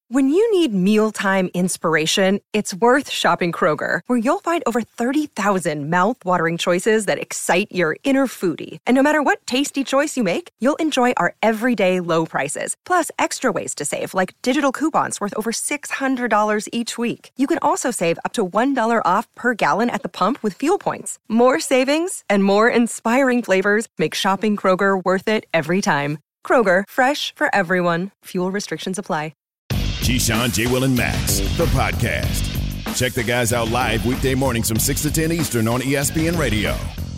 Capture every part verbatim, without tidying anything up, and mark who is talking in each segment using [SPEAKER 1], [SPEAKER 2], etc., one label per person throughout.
[SPEAKER 1] When you need mealtime inspiration, it's worth shopping Kroger, where you'll find over thirty thousand mouth-watering choices that excite your inner foodie. And no matter what tasty choice you make, you'll enjoy our everyday low prices, plus extra ways to save, like digital coupons worth over six hundred dollars each week. You can also save up to one dollar off per gallon at the pump with fuel points. More savings and more inspiring flavors make shopping Kroger worth it every time. Kroger, fresh for everyone. Fuel restrictions apply.
[SPEAKER 2] Keyshawn, J. Will, and Max, the podcast. Check the guys out live weekday mornings from six to ten Eastern on E S P N Radio.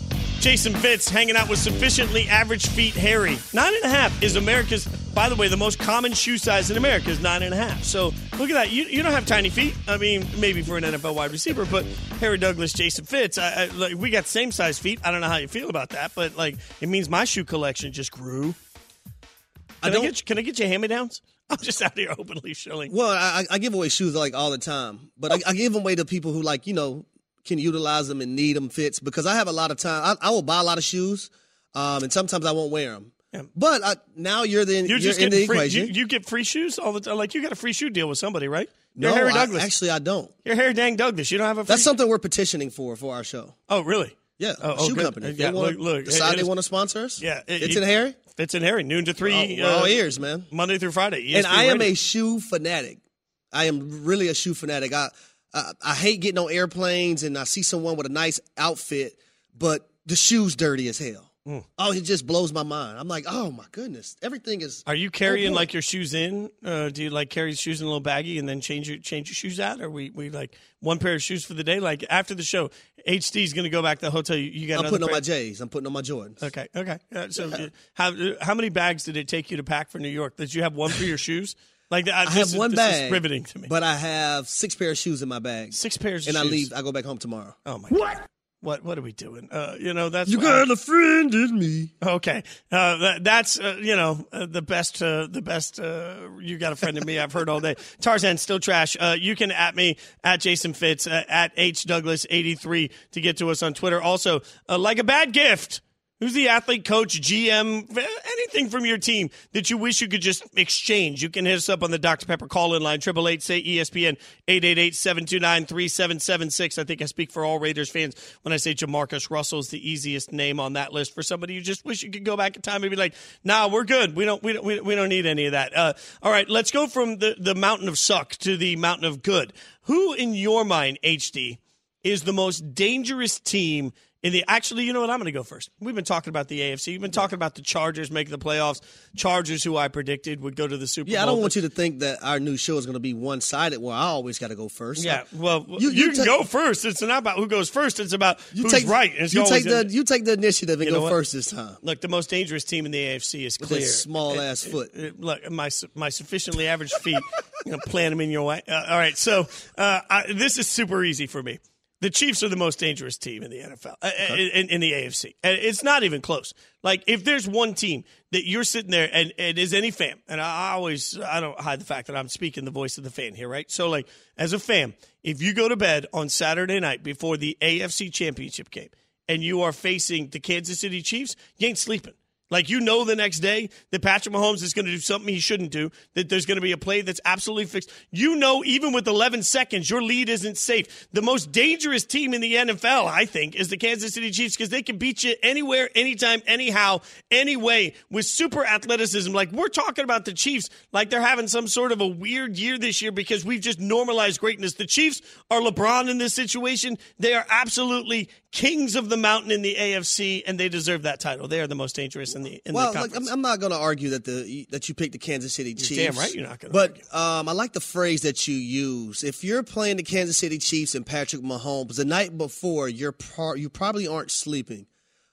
[SPEAKER 3] Jason Fitz hanging out with sufficiently average feet Harry. Nine and a half is America's, by the way, the most common shoe size in America is nine and a half. So look at that. You you don't have tiny feet. I mean, maybe for an N F L wide receiver, but Harry Douglas, Jason Fitz, I, I, like, we got the same size feet. I don't know how you feel about that, but like it means my shoe collection just grew. Can I, I, get, can I get you hand-me-downs? I'm just out here openly showing.
[SPEAKER 4] Well, I, I give away shoes like all the time, but I, I give them away to people who like, you know, can utilize them and need them fits because I have a lot of time. I, I will buy a lot of shoes, um, and sometimes I won't wear them. Yeah. But I, now you're the
[SPEAKER 3] you're,
[SPEAKER 4] you're
[SPEAKER 3] just
[SPEAKER 4] in the
[SPEAKER 3] free,
[SPEAKER 4] equation.
[SPEAKER 3] You, you get free shoes all the time. Like you got a free shoe deal with somebody, right? You're
[SPEAKER 4] no,
[SPEAKER 3] Harry
[SPEAKER 4] I,
[SPEAKER 3] Douglas.
[SPEAKER 4] Actually, I don't.
[SPEAKER 3] You're Harry Dang Douglas. You don't have a free
[SPEAKER 4] That's something we're petitioning for for our show.
[SPEAKER 3] Oh, really?
[SPEAKER 4] Yeah,
[SPEAKER 3] oh,
[SPEAKER 4] shoe
[SPEAKER 3] oh,
[SPEAKER 4] company.
[SPEAKER 3] If yeah,
[SPEAKER 4] they want,
[SPEAKER 3] look, look,
[SPEAKER 4] decide
[SPEAKER 3] it,
[SPEAKER 4] they want to sponsor us?
[SPEAKER 3] Yeah. It,
[SPEAKER 4] Fitz
[SPEAKER 3] it,
[SPEAKER 4] and Harry?
[SPEAKER 3] Fitz and Harry, noon to three.
[SPEAKER 4] Oh, we're all
[SPEAKER 3] uh,
[SPEAKER 4] ears, man.
[SPEAKER 3] Monday through Friday. E S P N
[SPEAKER 4] and I am
[SPEAKER 3] Radio.
[SPEAKER 4] a shoe fanatic. I am really a shoe fanatic. I, I I hate getting on airplanes and I see someone with a nice outfit, but the shoe's dirty as hell. Mm. Oh, it just blows my mind. I'm like, oh my goodness, everything is.
[SPEAKER 3] Are you carrying like your shoes in? Uh, do you like carry shoes in a little baggie and then change your change your shoes out, or we we like one pair of shoes for the day? Like after the show, H D's going to go back to the hotel. You, you got.
[SPEAKER 4] I'm putting
[SPEAKER 3] pair?
[SPEAKER 4] on my J's. I'm putting on my Jordans.
[SPEAKER 3] Okay, okay. Uh, so uh, how how many bags did it take you to pack for New York? Did you have one for your shoes? Like I,
[SPEAKER 4] I
[SPEAKER 3] this
[SPEAKER 4] have
[SPEAKER 3] is,
[SPEAKER 4] one
[SPEAKER 3] this
[SPEAKER 4] bag,
[SPEAKER 3] is riveting to me.
[SPEAKER 4] But I have six pairs of shoes in my bag.
[SPEAKER 3] Six pairs,
[SPEAKER 4] of
[SPEAKER 3] and
[SPEAKER 4] shoes.
[SPEAKER 3] I leave.
[SPEAKER 4] I go back home tomorrow.
[SPEAKER 3] Oh my what? God. What what are we doing? Uh, you know that's
[SPEAKER 4] you got I, a friend in me.
[SPEAKER 3] Okay, uh, that, that's uh, you know uh, the best uh, the best. Uh, you got a friend in me. I've heard all day. Tarzan still trash. Uh, you can at me at Jason Fitz uh, at H Douglas eighty-three to get to us on Twitter. Also, uh, like a bad gift. Who's the athlete, coach, G M, anything from your team that you wish you could just exchange? You can hit us up on the Doctor Pepper call-in line, eight eight eight, say E S P N, eight eight eight, seven two nine, three seven seven six. I think I speak for all Raiders fans when I say Jamarcus Russell is the easiest name on that list for somebody you just wish you could go back in time and be like, nah, we're good. We don't we don't, we don't need any of that. Uh, all right, let's go from the, the mountain of suck to the mountain of good. Who, in your mind, H D, is the most dangerous team in the, actually, you know what? I'm going to go first. We've been talking about the A F C. We've been talking about the Chargers making the playoffs. Chargers, who I predicted would go to the Super
[SPEAKER 4] yeah,
[SPEAKER 3] Bowl.
[SPEAKER 4] Yeah, I don't want you to think that our new show is going to be one-sided where I always got to go first.
[SPEAKER 3] Yeah, well,
[SPEAKER 4] you,
[SPEAKER 3] you, you can
[SPEAKER 4] ta-
[SPEAKER 3] go first. It's not about who goes first. It's about
[SPEAKER 4] you
[SPEAKER 3] who's
[SPEAKER 4] take,
[SPEAKER 3] right. It's
[SPEAKER 4] you, take the,
[SPEAKER 3] gonna,
[SPEAKER 4] you take the initiative and
[SPEAKER 3] you know
[SPEAKER 4] go
[SPEAKER 3] what?
[SPEAKER 4] first this time.
[SPEAKER 3] Look, the most dangerous team in the A F C is
[SPEAKER 4] With
[SPEAKER 3] clear.
[SPEAKER 4] that small-ass foot.
[SPEAKER 3] It, it, look, my my sufficiently average feet, you know, plant them in your way. Uh, all right, so uh, I, this is super easy for me. The Chiefs are the most dangerous team in the N F L, okay. in, in the A F C. And it's not even close. Like, if there's one team that you're sitting there, and, and as any fan, and I always, I don't hide the fact that I'm speaking the voice of the fan here, right? So, like, as a fan, if you go to bed on Saturday night before the A F C Championship game, and you are facing the Kansas City Chiefs, you ain't sleeping. Like, you know the next day that Patrick Mahomes is going to do something he shouldn't do, that there's going to be a play that's absolutely fixed. You know, even with eleven seconds, your lead isn't safe. The most dangerous team in the N F L, I think, is the Kansas City Chiefs because they can beat you anywhere, anytime, anyhow, anyway, with super athleticism. Like, we're talking about the Chiefs like they're having some sort of a weird year this year because we've just normalized greatness. The Chiefs are LeBron in this situation. They are absolutely kings of the mountain in the A F C, and they deserve that title. They are the most dangerous in the in
[SPEAKER 4] well,
[SPEAKER 3] the conference.
[SPEAKER 4] Well, like, I'm, I'm not going to argue that the that you picked the Kansas City Chiefs.
[SPEAKER 3] You're damn right you're not going to
[SPEAKER 4] But
[SPEAKER 3] argue.
[SPEAKER 4] um, I like the phrase that you use. If you're playing the Kansas City Chiefs and Patrick Mahomes the night before, you're par- you probably aren't sleeping.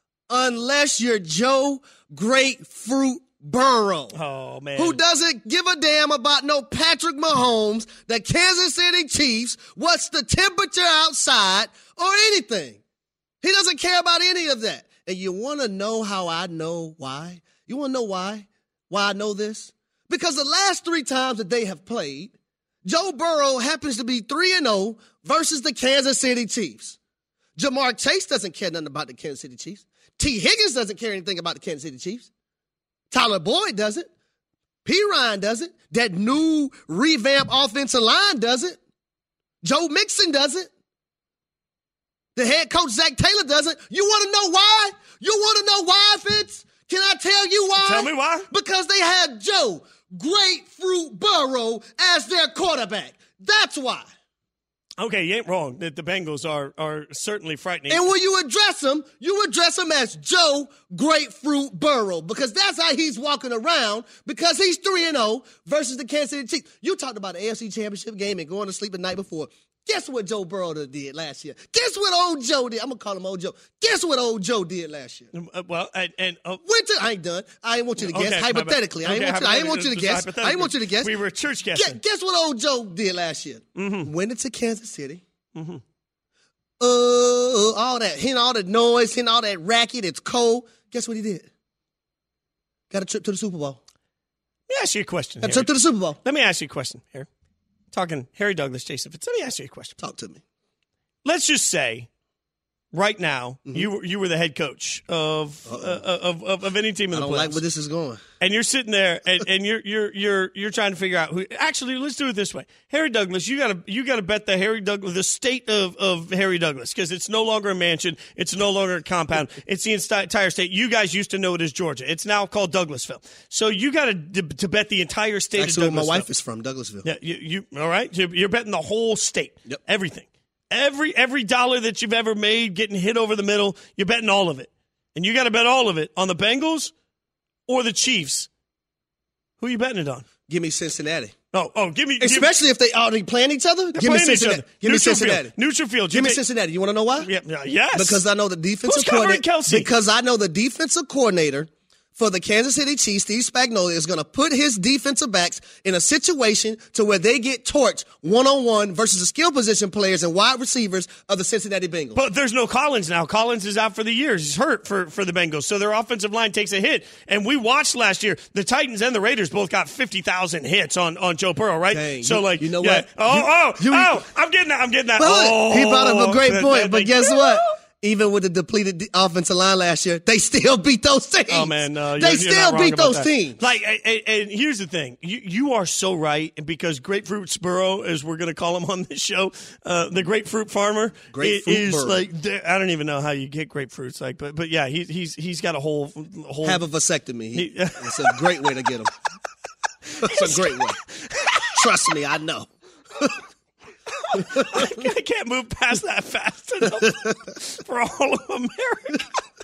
[SPEAKER 4] Unless you're Joe Grapefruit Burrow.
[SPEAKER 3] Oh, man.
[SPEAKER 4] Who doesn't give a damn about no Patrick Mahomes, the Kansas City Chiefs, what's the temperature outside, or anything. He doesn't care about any of that. And you want to know how I know why? You want to know why? Why I know this? Because the last three times that they have played, Joe Burrow happens to be three and oh versus the Kansas City Chiefs. Jamar Chase doesn't care nothing about the Kansas City Chiefs. T. Higgins doesn't care anything about the Kansas City Chiefs. Tyler Boyd doesn't. Perine doesn't. That new revamped offensive line doesn't. Joe Mixon doesn't. The head coach, Zach Taylor, doesn't. You want to know why? You want to know why, Fitz? Can I tell you why?
[SPEAKER 3] Tell me why.
[SPEAKER 4] Because they had Joe Grapefruit Burrow as their quarterback. That's why.
[SPEAKER 3] Okay, you ain't wrong. The, the Bengals are are certainly frightening.
[SPEAKER 4] And when you address him, you address him as Joe Grapefruit Burrow because that's how he's walking around because he's three and oh versus the Kansas City Chiefs. You talked about the A F C Championship game and going to sleep the night before. Guess what Joe Burrow did last year? Guess what old Joe did? I'm going to call him old Joe. Guess what old Joe did last year?
[SPEAKER 3] Uh, well, and... and uh,
[SPEAKER 4] Went to, I ain't done. I ain't want you to guess.
[SPEAKER 3] Okay,
[SPEAKER 4] hypothetically. I ain't
[SPEAKER 3] okay,
[SPEAKER 4] want you, I ain't want you to guess. I ain't want you to guess.
[SPEAKER 3] We were church guessing.
[SPEAKER 4] Guess, guess what old Joe did last year?
[SPEAKER 3] Mm-hmm.
[SPEAKER 4] Went into Kansas City.
[SPEAKER 3] Mm-hmm.
[SPEAKER 4] Uh, all that, hearing all the noise, hearing all that racket, it's cold. Guess what he did? Got a trip to the Super Bowl.
[SPEAKER 3] Let me ask you a question.
[SPEAKER 4] Got a trip to the Super Bowl.
[SPEAKER 3] Let me ask you a question here. Talking Harry Douglas, Jason Fitz. Let me ask you a question.
[SPEAKER 4] Talk to me.
[SPEAKER 3] Let's just say, right now, mm-hmm. you were you were the head coach of uh, of, of of any team in the playoffs. I don't
[SPEAKER 4] like where this is going.
[SPEAKER 3] And you're sitting there, and, and you're you're you're you're trying to figure out who. Actually, let's do it this way. Harry Douglas, you gotta you gotta bet the Harry Douglas, the state of, of Harry Douglas, because it's no longer a mansion, it's no longer a compound, it's the entire state. You guys used to know it as Georgia. It's now called Douglasville. So you got to to bet the entire state.
[SPEAKER 4] Actually,
[SPEAKER 3] of Douglasville.
[SPEAKER 4] Where my wife is from, Douglasville.
[SPEAKER 3] Yeah, you, you all right? You're, you're betting the whole state.
[SPEAKER 4] Yep.
[SPEAKER 3] Everything. Every every dollar that you've ever made getting hit over the middle, you're betting all of it. And you got to bet all of it on the Bengals or the Chiefs. Who are you betting it on?
[SPEAKER 4] Give me Cincinnati.
[SPEAKER 3] Oh, oh, give me.
[SPEAKER 4] Especially
[SPEAKER 3] give,
[SPEAKER 4] if they already playing each other. Give me Cincinnati. Give me Cincinnati.
[SPEAKER 3] Field. Neutral field.
[SPEAKER 4] Give me
[SPEAKER 3] take,
[SPEAKER 4] Cincinnati. You want to know why?
[SPEAKER 3] Yeah, yeah, yes.
[SPEAKER 4] Because I know the defensive
[SPEAKER 3] Who's covering
[SPEAKER 4] coordinator.
[SPEAKER 3] Kelsey?
[SPEAKER 4] Because I know the defensive coordinator for the Kansas City Chiefs, Steve Spagnuolo, is going to put his defensive backs in a situation to where they get torched one-on-one versus the skill position players and wide receivers of the Cincinnati Bengals.
[SPEAKER 3] But there's no Collins now. Collins is out for the year. He's hurt for, for the Bengals. So their offensive line takes a hit. And we watched last year, the Titans and the Raiders both got fifty thousand hits on, on Joe Burrow, right?
[SPEAKER 4] Dang,
[SPEAKER 3] so,
[SPEAKER 4] you,
[SPEAKER 3] like,
[SPEAKER 4] you know
[SPEAKER 3] yeah.
[SPEAKER 4] what?
[SPEAKER 3] Oh,
[SPEAKER 4] you,
[SPEAKER 3] oh,
[SPEAKER 4] you,
[SPEAKER 3] oh, I'm getting that. I'm getting that.
[SPEAKER 4] But
[SPEAKER 3] oh,
[SPEAKER 4] he brought up a great point. But guess
[SPEAKER 3] yeah.
[SPEAKER 4] what? Even with the depleted offensive line last year, they still beat those teams.
[SPEAKER 3] Oh, man. Uh,
[SPEAKER 4] they
[SPEAKER 3] you're,
[SPEAKER 4] still
[SPEAKER 3] you're
[SPEAKER 4] beat those
[SPEAKER 3] that.
[SPEAKER 4] teams.
[SPEAKER 3] Like, and, and here's the thing. You you are so right, because Grapefruit Burrow, as we're going to call him on this show, uh, the grapefruit farmer,
[SPEAKER 4] grapefruit
[SPEAKER 3] is
[SPEAKER 4] Burrow.
[SPEAKER 3] like, I don't even know how you get grapefruits. Like, but but yeah, he, he's he's got a whole whole
[SPEAKER 4] have a vasectomy.
[SPEAKER 3] He,
[SPEAKER 4] it's a great way to get him. It's a great way. Trust me, I know.
[SPEAKER 3] I can't move past that fast enough for all of America.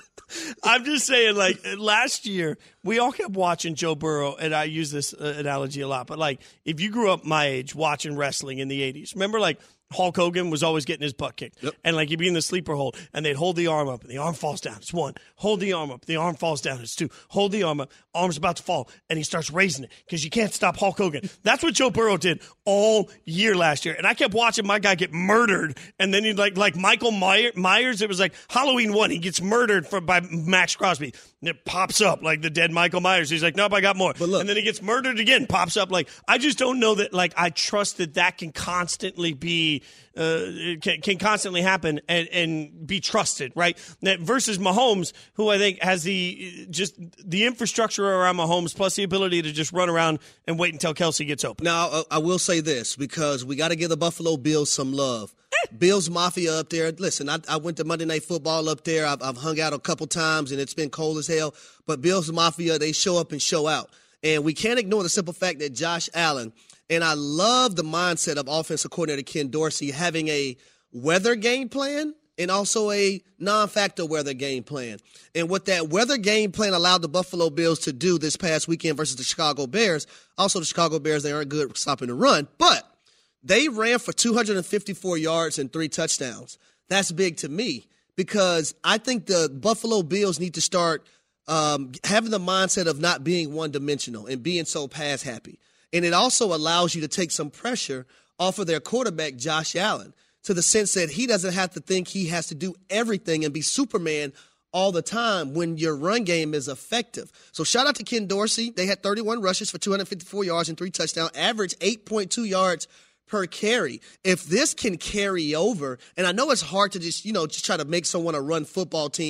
[SPEAKER 3] I'm just saying, like, last year, we all kept watching Joe Burrow, and I use this uh, analogy a lot, but, like, if you grew up my age watching wrestling in the eighties, remember, like, Hulk Hogan was always getting his butt kicked.
[SPEAKER 4] Yep.
[SPEAKER 3] And, like, he'd be in the sleeper hold, and they'd hold the arm up, and the arm falls down. It's one. Hold the arm up. The arm falls down. It's two. Hold the arm up. Arm's about to fall, and he starts raising it because you can't stop Hulk Hogan. That's what Joe Burrow did all year last year. And I kept watching my guy get murdered, and then he'd, like, like Michael Myers, it was like Halloween one. He gets murdered for, by Max Crosby. And it pops up like the dead Michael Myers. He's like, nope, I got more.
[SPEAKER 4] Look,
[SPEAKER 3] and then he gets murdered again, pops up. Like, I just don't know that, like, I trust that that can constantly be, uh, can, can constantly happen and, and be trusted, right? That versus Mahomes, who I think has the, just the infrastructure around Mahomes plus the ability to just run around and wait until Kelsey gets open.
[SPEAKER 4] Now, uh, I will say this, because we got to give the Buffalo Bills some love. Bills Mafia up there. Listen, I, I went to Monday Night Football up there. I've, I've hung out a couple times, and it's been cold as hell. But Bills Mafia, they show up and show out. And we can't ignore the simple fact that Josh Allen, and I love the mindset of offensive coordinator Ken Dorsey having a weather game plan and also a non-factor weather game plan. And what that weather game plan allowed the Buffalo Bills to do this past weekend versus the Chicago Bears, also the Chicago Bears, they aren't good at stopping the run, but they ran for two hundred fifty-four yards and three touchdowns. That's big to me, because I think the Buffalo Bills need to start um, having the mindset of not being one-dimensional and being so pass-happy. And it also allows you to take some pressure off of their quarterback, Josh Allen, to the sense that he doesn't have to think he has to do everything and be Superman all the time when your run game is effective. So shout out to Ken Dorsey. They had thirty-one rushes for two hundred fifty-four yards and three touchdowns, average eight point two yards per carry. If this can carry over, and I know it's hard to just, you know, just try to make someone a run football team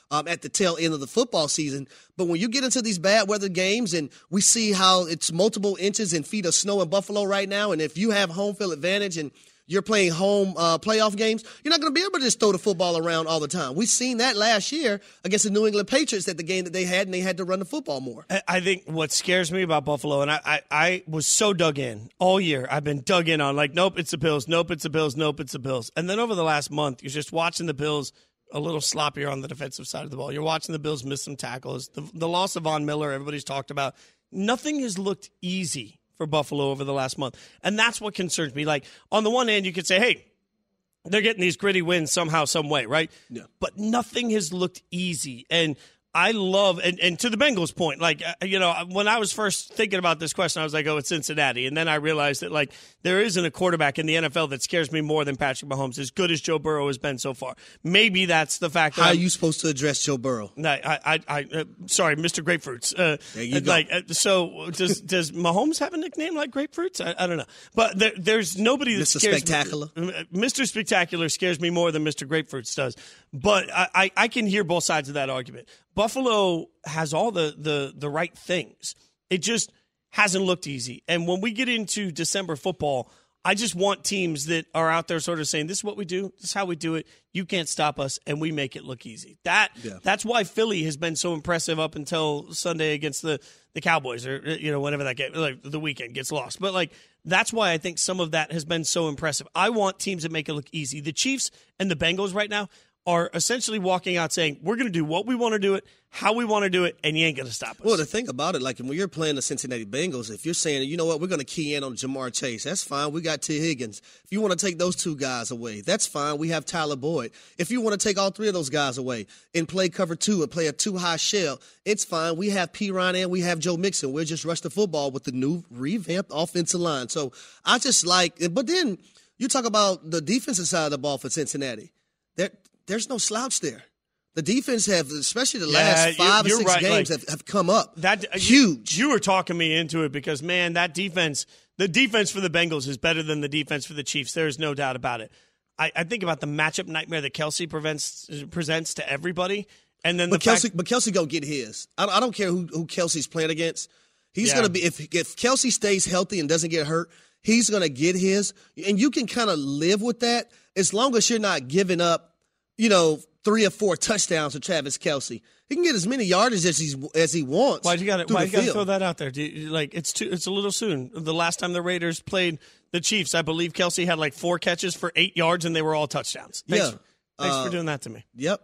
[SPEAKER 4] um, at the tail end of the football season. But when you get into these bad weather games and we see how it's multiple inches and feet of snow in Buffalo right now, and if you have home field advantage and you're playing home uh, playoff games, you're not going to be able to just throw the football around all the time. We've seen that last year against the New England Patriots at the game that they had, and they had to run the football more.
[SPEAKER 3] I think what scares me about Buffalo, and I, I, I was so dug in all year. I've been dug in on, like, nope, it's the Bills, nope, it's the Bills, nope, it's the Bills. And then over the last month, you're just watching the Bills a little sloppier on the defensive side of the ball. You're watching the Bills miss some tackles. The, the loss of Von Miller, everybody's talked about. Nothing has looked easy for Buffalo over the last month. And that's what concerns me. Like, on the one hand, you could say, hey, they're getting these gritty wins somehow, some way, right?
[SPEAKER 4] Yeah.
[SPEAKER 3] But nothing has looked easy. And I love, and, and to the Bengals' point, like, you know, when I was first thinking about this question, I was like, oh, it's Cincinnati. And then I realized that, like, there isn't a quarterback in the N F L that scares me more than Patrick Mahomes, as good as Joe Burrow has been so far. Maybe that's the fact that
[SPEAKER 4] How
[SPEAKER 3] I'm,
[SPEAKER 4] are you supposed to address Joe Burrow?
[SPEAKER 3] I, I, I, uh, sorry, Mister Grapefruits. Uh,
[SPEAKER 4] there you go.
[SPEAKER 3] Like, uh, so does does Mahomes have a nickname like Grapefruits? I, I don't know, but there, there's nobody that
[SPEAKER 4] Mister
[SPEAKER 3] scares
[SPEAKER 4] Spectacular.
[SPEAKER 3] me. Mister Spectacular scares me more than Mister Grapefruits does. But I, I, I can hear both sides of that argument. Buffalo has all the, the the right things. It just hasn't looked easy. And when we get into December football, I just want teams that are out there sort of saying, this is what we do, this is how we do it, you can't stop us, and we make it look easy. That yeah. That's why Philly has been so impressive up until Sunday against the, the Cowboys, or, you know, whenever that game, like the weekend gets lost. But, like, that's why I think some of that has been so impressive. I want teams that make it look easy. The Chiefs and the Bengals right now are essentially walking out saying, we're going to do what we want to do it, how we want to do it, and you ain't going to stop us.
[SPEAKER 4] Well, the thing about it, like when you're playing the Cincinnati Bengals, if you're saying, you know what, we're going to key in on Jamar Chase, that's fine. We got T. Higgins. If you want to take those two guys away, that's fine. We have Tyler Boyd. If you want to take all three of those guys away and play cover two and play a two-high shell, it's fine. We have P. Ryan and we have Joe Mixon. We'll just rush the football with the new revamped offensive line. So I just like – but then you talk about the defensive side of the ball for Cincinnati. They're – There's no slouch there. The defense have, especially the yeah, last five or six right. games, like, have, have come up that, huge.
[SPEAKER 3] You, you were talking me into it because, man, that defense, the defense for the Bengals is better than the defense for the Chiefs. There is no doubt about it. I, I think about the matchup nightmare that Kelsey prevents, presents to everybody. And then
[SPEAKER 4] but
[SPEAKER 3] the
[SPEAKER 4] Kelsey,
[SPEAKER 3] fact,
[SPEAKER 4] but Kelsey gonna get his. I, I don't care who, who Kelsey's playing against. He's yeah. gonna be if if Kelsey stays healthy and doesn't get hurt, he's gonna get his. And you can kind of live with that as long as you're not giving up, you know, three or four touchdowns to Travis Kelsey. He can get as many yardage as he's as he wants.
[SPEAKER 3] Why you got to? Why you got to throw that out there? Do you, like it's too, it's a little soon. The last time the Raiders played the Chiefs, I believe Kelsey had like four catches for eight yards, and they were all touchdowns. Thanks,
[SPEAKER 4] yeah,
[SPEAKER 3] for, thanks
[SPEAKER 4] uh,
[SPEAKER 3] for doing that to me.
[SPEAKER 4] Yep.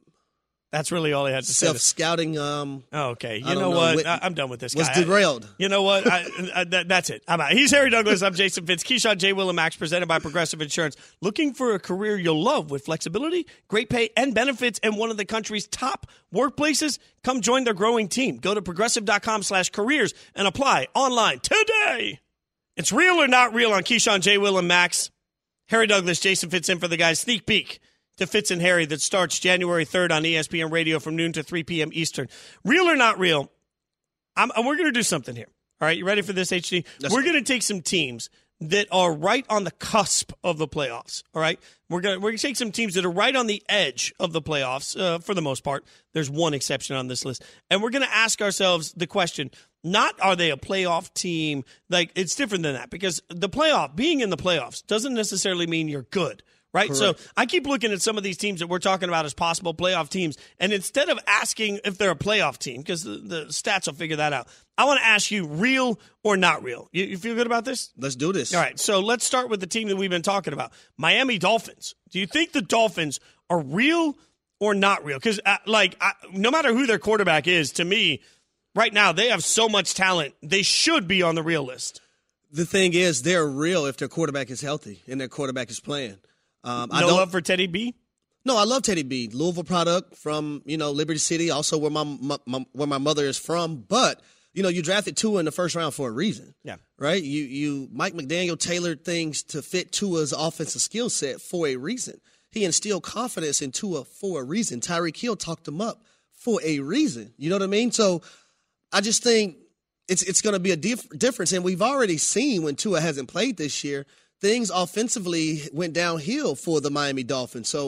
[SPEAKER 3] That's really all I had to say.
[SPEAKER 4] Self-scouting. Um,
[SPEAKER 3] oh, okay. You know, know what? What? I, I'm done with this guy.
[SPEAKER 4] Was derailed.
[SPEAKER 3] I, you know what? I, I, that, that's it. I'm out. He's Harry Douglas. I'm Jason Fitz. Keyshawn, J. Will, and Max, presented by Progressive Insurance. Looking for a career you'll love with flexibility, great pay, and benefits, and one of the country's top workplaces? Come join their growing team. Go to progressive.com slash careers and apply online today. It's Real or Not Real on Keyshawn, J. Will, and Max. Harry Douglas, Jason Fitz in for the guys. Sneak peek to Fitz and Harry that starts January third on E S P N Radio from noon to three p.m. Eastern. Real or Not Real, I'm, we're going to do something here. All right, you ready for this, H D? That's we're going to take some teams that are right on the cusp of the playoffs, all right? We're going we're to take some teams that are right on the edge of the playoffs uh, for the most part. There's one exception on this list. And we're going to ask ourselves the question, not are they a playoff team? Like, it's different than that because the playoff, being in the playoffs doesn't necessarily mean you're good. Right? Correct. So I keep looking at some of these teams that we're talking about as possible playoff teams, and instead of asking if they're a playoff team, because the, the stats will figure that out, I want to ask you real or not real. You, you feel good about this?
[SPEAKER 4] Let's do this.
[SPEAKER 3] All right, so let's start with the team that we've been talking about, Miami Dolphins. Do you think the Dolphins are real or not real? Because, uh, like, I, no matter who their quarterback is, to me, right now, they have so much talent, they should be on the real list.
[SPEAKER 4] The thing is, they're real if their quarterback is healthy and their quarterback is playing. Um,
[SPEAKER 3] no
[SPEAKER 4] I don't,
[SPEAKER 3] love for Teddy B?
[SPEAKER 4] No, I love Teddy B. Louisville product from, you know, Liberty City, also where my, my, my where my mother is from. But, you know, you drafted Tua in the first round for a reason.
[SPEAKER 3] Yeah.
[SPEAKER 4] Right? You you Mike McDaniel tailored things to fit Tua's offensive skill set for a reason. He instilled confidence in Tua for a reason. Tyreek Hill talked him up for a reason. You know what I mean? So I just think it's it's going to be a dif- difference. And we've already seen when Tua hasn't played this year, things offensively went downhill for the Miami Dolphins. So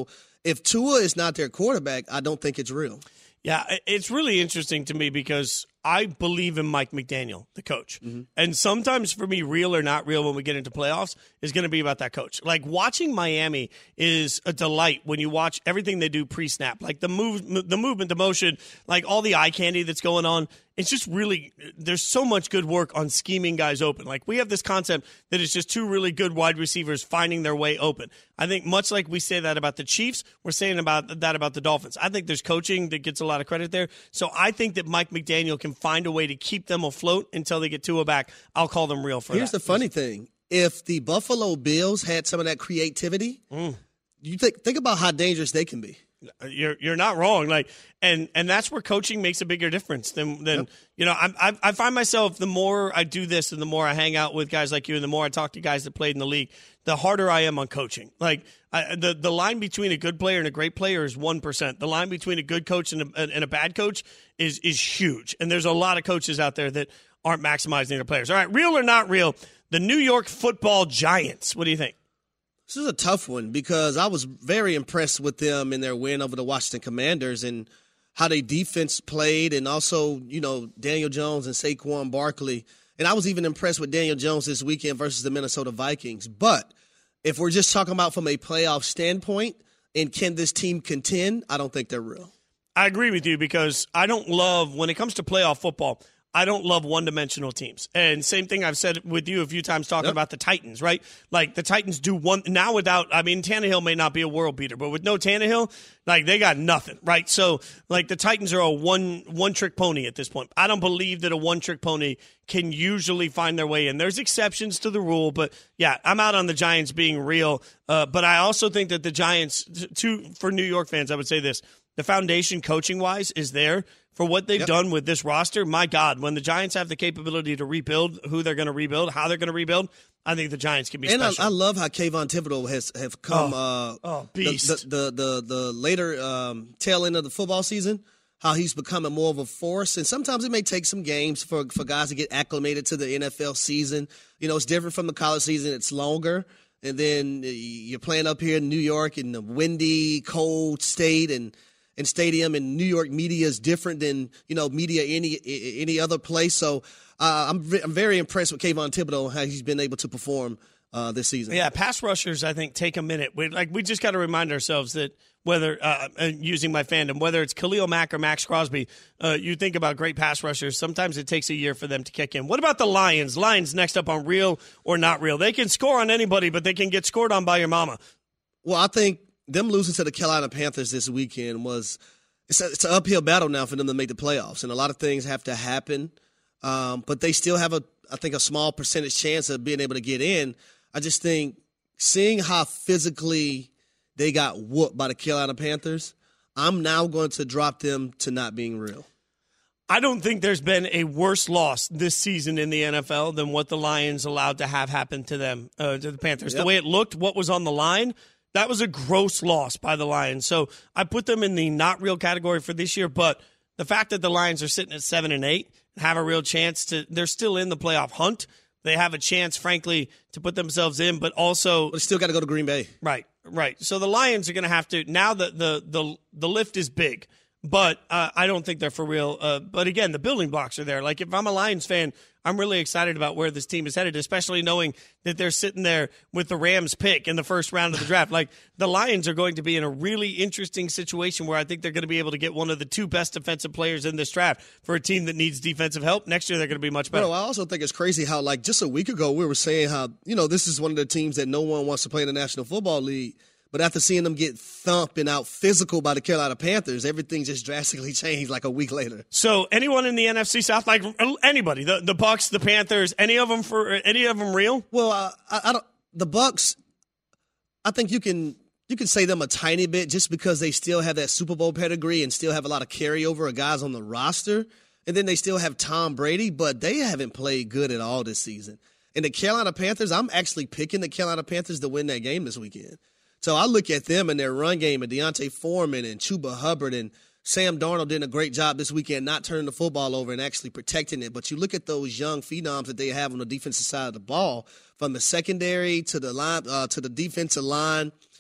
[SPEAKER 4] if Tua is not their quarterback, I don't think it's real.
[SPEAKER 3] Yeah, it's really interesting to me because I believe in Mike McDaniel, the coach. Mm-hmm. And sometimes for me, real or not real when we get into playoffs is going to be about that coach. Like watching Miami is a delight when you watch everything they do pre-snap. Like the move, the movement, the motion, like all the eye candy that's going on. It's just really, there's so much good work on scheming guys open. Like we have this concept that it's just two really good wide receivers finding their way open. I think much like we say that about the Chiefs, we're saying about that about the Dolphins. I think there's coaching that gets a lot of credit there. So I think that Mike McDaniel can find a way to keep them afloat until they get Tua back. I'll call them real for
[SPEAKER 4] Here's
[SPEAKER 3] that.
[SPEAKER 4] the funny thing. If the Buffalo Bills had some of that creativity, mm. you think think about how dangerous they can be.
[SPEAKER 3] You're you're not wrong. Like and and that's where coaching makes a bigger difference than than yep. you know. I, I I find myself the more I do this and the more I hang out with guys like you and the more I talk to guys that played in the league, the harder I am on coaching. Like I, the the line between a good player and a great player is one percent. The line between a good coach and a, and a bad coach is is huge. And there's a lot of coaches out there that aren't maximizing their players. All right, real or not real? The New York Football Giants. What do you think?
[SPEAKER 4] This is a tough one because I was very impressed with them in their win over the Washington Commanders and how their defense played, and also, you know, Daniel Jones and Saquon Barkley. And I was even impressed with Daniel Jones this weekend versus the Minnesota Vikings. But if we're just talking about from a playoff standpoint and can this team contend, I don't think they're real.
[SPEAKER 3] I agree with you because I don't love, when it comes to playoff football, I don't love one-dimensional teams. And same thing I've said with you a few times talking yep. about the Titans, right? Like, the Titans do one – now without – I mean, Tannehill may not be a world beater, but with no Tannehill, like, they got nothing, right? So, like, the Titans are a one, one-trick pony at this point. I don't believe that a one-trick pony can usually find their way in. There's exceptions to the rule, but, yeah, I'm out on the Giants being real. Uh, but I also think that the Giants – to for New York fans, I would say this. The foundation coaching-wise is there. For what they've yep. done with this roster, my God, when the Giants have the capability to rebuild, who they're going to rebuild, how they're going to rebuild, I think the Giants can be
[SPEAKER 4] and
[SPEAKER 3] special.
[SPEAKER 4] And I, I love how Kayvon Thibodeau has have come.
[SPEAKER 3] Oh,
[SPEAKER 4] uh,
[SPEAKER 3] oh beast.
[SPEAKER 4] The, the, the, the, the later um, tail end of the football season, how he's becoming more of a force. And sometimes it may take some games for, for guys to get acclimated to the N F L season. You know, it's different from the college season. It's longer. And then you're playing up here in New York in the windy, cold state, and – and stadium, and New York media is different than, you know, media any any other place. So uh, I'm I'm very impressed with Kayvon Thibodeau and how he's been able to perform uh, this season.
[SPEAKER 3] Yeah, pass rushers, I think, take a minute. We, like we just got to remind ourselves that whether uh, using my fandom, whether it's Khalil Mack or Max Crosby, uh, you think about great pass rushers. Sometimes it takes a year for them to kick in. What about the Lions? Lions next up on real or not real? They can score on anybody, but they can get scored on by your mama.
[SPEAKER 4] Well, I think them losing to the Carolina Panthers this weekend was it's, a, it's an uphill battle now for them to make the playoffs, and a lot of things have to happen. Um, but they still have a, I think, a small percentage chance of being able to get in. I just think seeing how physically they got whooped by the Carolina Panthers, I'm now going to drop them to not being real.
[SPEAKER 3] I don't think there's been a worse loss this season in the N F L than what the Lions allowed to have happen to them, uh, to the Panthers. Yep. The way it looked, what was on the line. That was a gross loss by the Lions. So I put them in the not real category for this year, but the fact that the Lions are sitting at seven and eight and have a real chance to, they're still in the playoff hunt. They have a chance, frankly, to put themselves in, but also.
[SPEAKER 4] But they still got to go to Green Bay.
[SPEAKER 3] Right, right. So the Lions are going to have to, now that the, the, the lift is big, but uh, I don't think they're for real. Uh, but again, the building blocks are there. Like if I'm a Lions fan, I'm really excited about where this team is headed, especially knowing that they're sitting there with the Rams pick in the first round of the draft. Like the Lions are going to be in a really interesting situation where I think they're going to be able to get one of the two best defensive players in this draft for a team that needs defensive help. Next year, they're going to be much better.
[SPEAKER 4] Bro, I also think it's crazy how, like, just a week ago, we were saying how, you know, this is one of the teams that no one wants to play in the National Football League. But after seeing them get thumped and out physical by the Carolina Panthers, everything just drastically changed like a week later.
[SPEAKER 3] So anyone in the N F C South, like anybody, the the Bucs, the Panthers, any of them for any of them real?
[SPEAKER 4] Well, uh, I, I don't. The Bucs, I think you can you can say them a tiny bit just because they still have that Super Bowl pedigree and still have a lot of carryover of guys on the roster, and then they still have Tom Brady, but they haven't played good at all this season. And the Carolina Panthers, I'm actually picking the Carolina Panthers to win that game this weekend. So I look at them and their run game and Deontay Foreman and Chuba Hubbard and Sam Darnold did a great job this weekend not turning the football over and actually protecting it. But you look at those young phenoms that they have on the defensive side of the ball, from the secondary to the line uh, to the defensive line.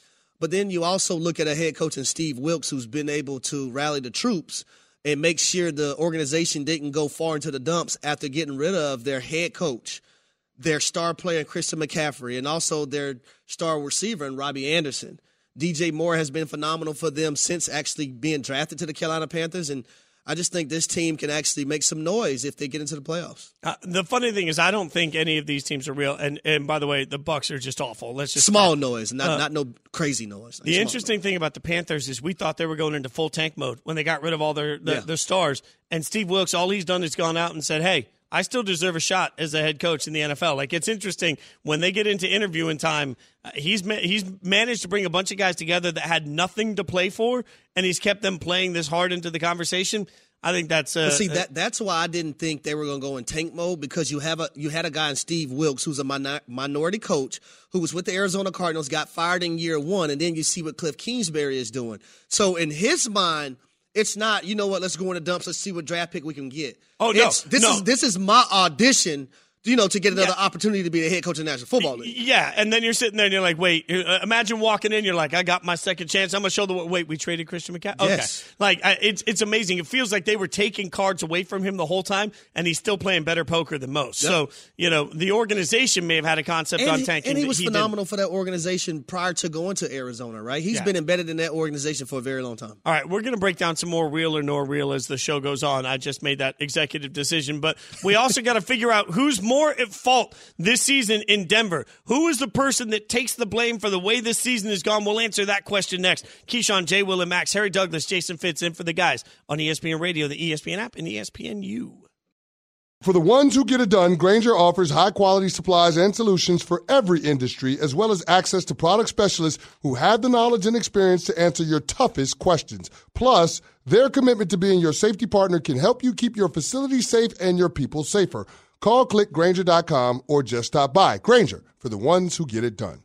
[SPEAKER 4] But then you also look at a head coach in Steve Wilks who's been able to rally the troops and make sure the organization didn't go far into the dumps after getting rid of their head coach, their star player, Christian McCaffrey, and also their star receiver, in Robbie Anderson. D J Moore has been phenomenal for them since actually being drafted to the Carolina Panthers, and I just think this team can actually make some noise if they get into the playoffs.
[SPEAKER 3] Uh, the funny thing is, I don't think any of these teams are real. And and by the way, the Bucs are just awful. Let's just
[SPEAKER 4] small
[SPEAKER 3] uh,
[SPEAKER 4] noise, not
[SPEAKER 3] uh,
[SPEAKER 4] not no crazy noise.
[SPEAKER 3] The interesting noise. thing about the Panthers is we thought they were going into full tank mode when they got rid of all their the,
[SPEAKER 4] yeah.
[SPEAKER 3] their stars. And Steve Wilks, all he's done is gone out and said, "Hey, I still deserve a shot as a head coach in the N F L." Like, it's interesting when they get into interviewing time. Uh, he's ma- he's managed to bring a bunch of guys together that had nothing to play for, and he's kept them playing this hard into the conversation. I think that's uh,
[SPEAKER 4] but see that that's why I didn't think they were going to go in tank mode, because you have a you had a guy in Steve Wilks who's a minor, minority coach who was with the Arizona Cardinals, got fired in year one, and then you see what Cliff Kingsbury is doing. So in his mind, it's not, you know what, let's go in the dumps, let's see what draft pick we can get.
[SPEAKER 3] Oh no,
[SPEAKER 4] it's, this
[SPEAKER 3] no.
[SPEAKER 4] is this is my audition, you know, to get another yeah. opportunity to be the head coach of the National Football League.
[SPEAKER 3] Yeah, and then you're sitting there and you're like, wait, uh, imagine walking in, you're like, I got my second chance. I'm going to show the wait, we traded Christian McCaffrey? Okay.
[SPEAKER 4] Yes.
[SPEAKER 3] Like, I, it's it's amazing. It feels like they were taking cards away from him the whole time, and he's still playing better poker than most. Yep. So, you know, the organization may have had a concept
[SPEAKER 4] and
[SPEAKER 3] on
[SPEAKER 4] he,
[SPEAKER 3] tanking.
[SPEAKER 4] And he was
[SPEAKER 3] he
[SPEAKER 4] phenomenal
[SPEAKER 3] didn't.
[SPEAKER 4] for that organization prior to going to Arizona, right? He's
[SPEAKER 3] yeah.
[SPEAKER 4] been embedded in that organization for a very long time.
[SPEAKER 3] All right, we're going to break down some more real or no real as the show goes on. I just made that executive decision. But we also got to figure out who's more at fault this season in Denver. Who is the person that takes the blame for the way this season has gone? We'll answer that question next. Keyshawn, J. Will, and Max, Harry Douglas, Jason Fitz in for the guys on E S P N Radio, the E S P N app, and E S P N U.
[SPEAKER 5] For the ones who get it done, Grainger offers high-quality supplies and solutions for every industry, as well as access to product specialists who have the knowledge and experience to answer your toughest questions. Plus, their commitment to being your safety partner can help you keep your facility safe and your people safer. Call, click Grainger dot com, or just stop by. Grainger, for the ones who get it done.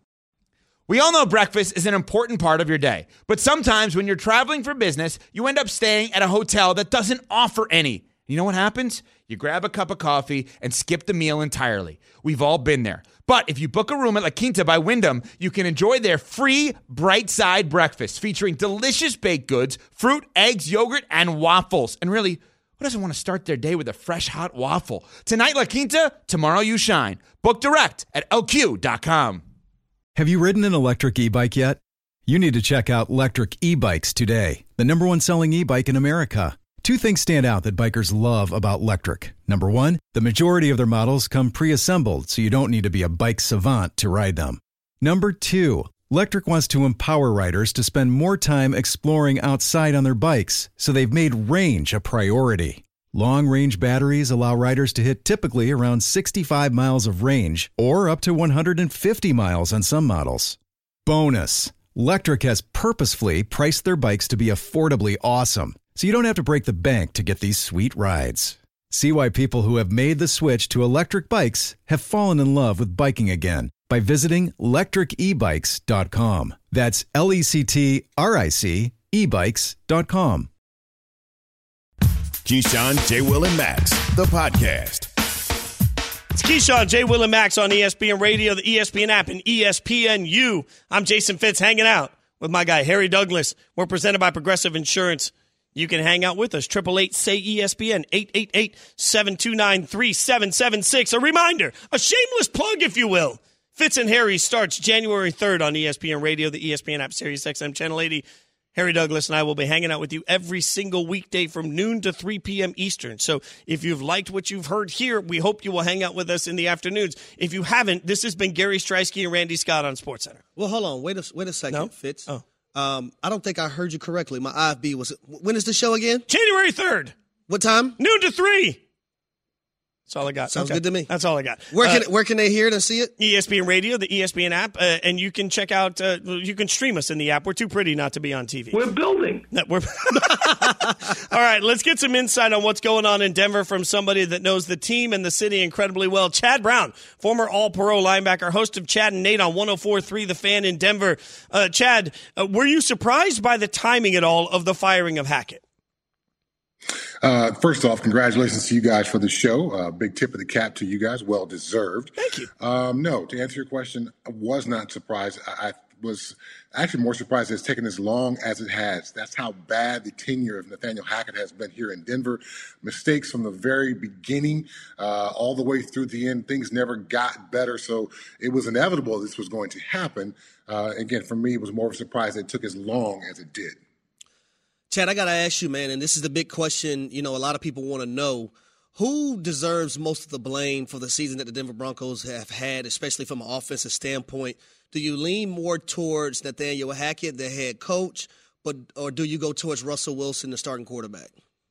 [SPEAKER 6] We all know breakfast is an important part of your day, but sometimes when you're traveling for business, you end up staying at a hotel that doesn't offer any. You know what happens? You grab a cup of coffee and skip the meal entirely. We've all been there. But if you book a room at La Quinta by Wyndham, you can enjoy their free Bright Side breakfast featuring delicious baked goods, fruit, eggs, yogurt, and waffles. And really, who doesn't want to start their day with a fresh, hot waffle? Tonight, La Quinta, tomorrow you shine. Book direct at L Q dot com.
[SPEAKER 7] Have you ridden an electric e-bike yet? You need to check out Lectric E-Bikes today, the number one selling e-bike in America. Two things stand out that bikers love about Lectric. Number one, the majority of their models come pre-assembled, so you don't need to be a bike savant to ride them. Number two, Lectric wants to empower riders to spend more time exploring outside on their bikes, so they've made range a priority. Long-range batteries allow riders to hit typically around sixty-five miles of range, or up to one hundred fifty miles on some models. Bonus, Lectric has purposefully priced their bikes to be affordably awesome, so you don't have to break the bank to get these sweet rides. See why people who have made the switch to electric bikes have fallen in love with biking again by visiting lectric e bikes dot com. That's L E C T R I C e bikes dot com.
[SPEAKER 2] Keyshawn, J. Will, and Max, the podcast.
[SPEAKER 3] It's Keyshawn, J. Will, and Max on E S P N Radio, the E S P N app, and E S P N U. I'm Jason Fitz hanging out with my guy, Harry Douglas. We're presented by Progressive Insurance. You can hang out with us. eight eight eight, S A Y, E S P N, eight eight eight, seven two nine, three seven seven six. A reminder, a shameless plug, if you will. Fitz and Harry starts January third on E S P N Radio, the E S P N app, Sirius X M Channel eighty. Harry Douglas and I will be hanging out with you every single weekday from noon to three p.m. Eastern. So if you've liked what you've heard here, we hope you will hang out with us in the afternoons. If you haven't, this has been Gary Streisky and Randy Scott on SportsCenter.
[SPEAKER 4] Well, hold on. Wait a, wait a second,
[SPEAKER 3] No?
[SPEAKER 4] Fitz.
[SPEAKER 3] Oh.
[SPEAKER 4] Um, I don't think I heard you correctly. My I F B was, when is the show again?
[SPEAKER 3] January third,
[SPEAKER 4] What time?
[SPEAKER 3] noon to three. That's all I got.
[SPEAKER 4] Sounds
[SPEAKER 3] Okay.
[SPEAKER 4] good to me.
[SPEAKER 3] That's all I got.
[SPEAKER 4] Where can
[SPEAKER 3] Uh,
[SPEAKER 4] where can they hear it and see it?
[SPEAKER 3] E S P N Radio, the E S P N app, uh, and you can check out, uh, you can stream us in the app. We're too pretty not to be on T V.
[SPEAKER 8] We're building.
[SPEAKER 3] No, we're all right, let's get some insight on what's going on in Denver from somebody that knows the team and the city incredibly well. Chad Brown, former All-Pro linebacker, host of Chad and Nate on one oh four point three The Fan in Denver. Uh, Chad, uh, were you surprised by the timing at all of the firing of Hackett?
[SPEAKER 9] Uh, first off, congratulations to you guys for the show. Uh, big tip of the cap to you guys. Well deserved.
[SPEAKER 3] Thank you.
[SPEAKER 9] Um, no, to answer your question, I was not surprised. I, I was actually more surprised that it's taken as long as it has. That's how bad the tenure of Nathaniel Hackett has been here in Denver. Mistakes from the very beginning, uh, all the way through the end. Things never got better, so it was inevitable this was going to happen. Uh, again, for me, it was more of a surprise that it took as long as it did.
[SPEAKER 4] Chad, I got to ask you, man, and this is the big question, you know, a lot of people want to know. Who deserves most of the blame for the season that the Denver Broncos have had, especially from an offensive standpoint? Do you lean more towards Nathaniel Hackett, the head coach, but or do you go towards Russell Wilson, the starting quarterback?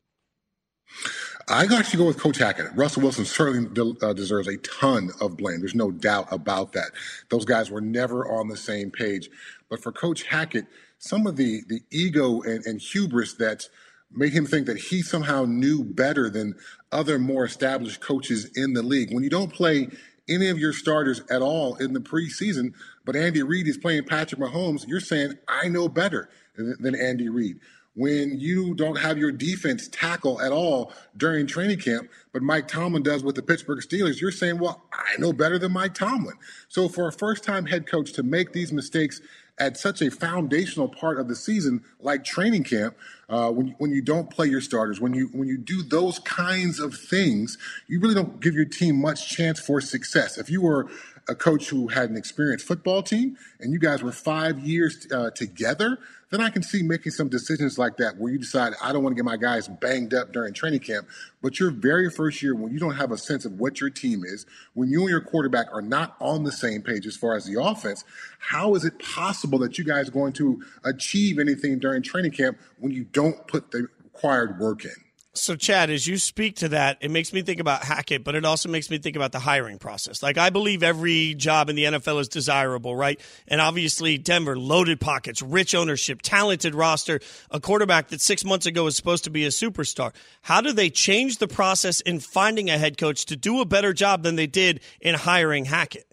[SPEAKER 9] I actually go with Coach Hackett. Russell Wilson certainly de- uh, deserves a ton of blame. There's no doubt about that. Those guys were never on the same page. But for Coach Hackett, some of the, the ego and, and hubris that's made him think that he somehow knew better than other more established coaches in the league. When you don't play any of your starters at all in the preseason, but Andy Reid is playing Patrick Mahomes, you're saying, I know better than Andy Reid. When you don't have your defense tackle at all during training camp, but Mike Tomlin does with the Pittsburgh Steelers, you're saying, well, I know better than Mike Tomlin. So for a first-time head coach to make these mistakes at such a foundational part of the season, like training camp, uh, when when you don't play your starters, when you when you do those kinds of things, you really don't give your team much chance for success. If you were a coach who had an experienced football team and you guys were five years uh, together, then I can see making some decisions like that where you decide, I don't want to get my guys banged up during training camp. But your very first year, when you don't have a sense of what your team is, when you and your quarterback are not on the same page as far as the offense, how is it possible that you guys are going to achieve anything during training camp when you don't put the required work in?
[SPEAKER 3] So, Chad, as you speak to that, it makes me think about Hackett, but it also makes me think about the hiring process. Like, I believe every job in the N F L is desirable, right? And obviously, Denver, loaded pockets, rich ownership, talented roster, a quarterback that six months ago was supposed to be a superstar. How do they change the process in finding a head coach to do a better job than they did in hiring Hackett?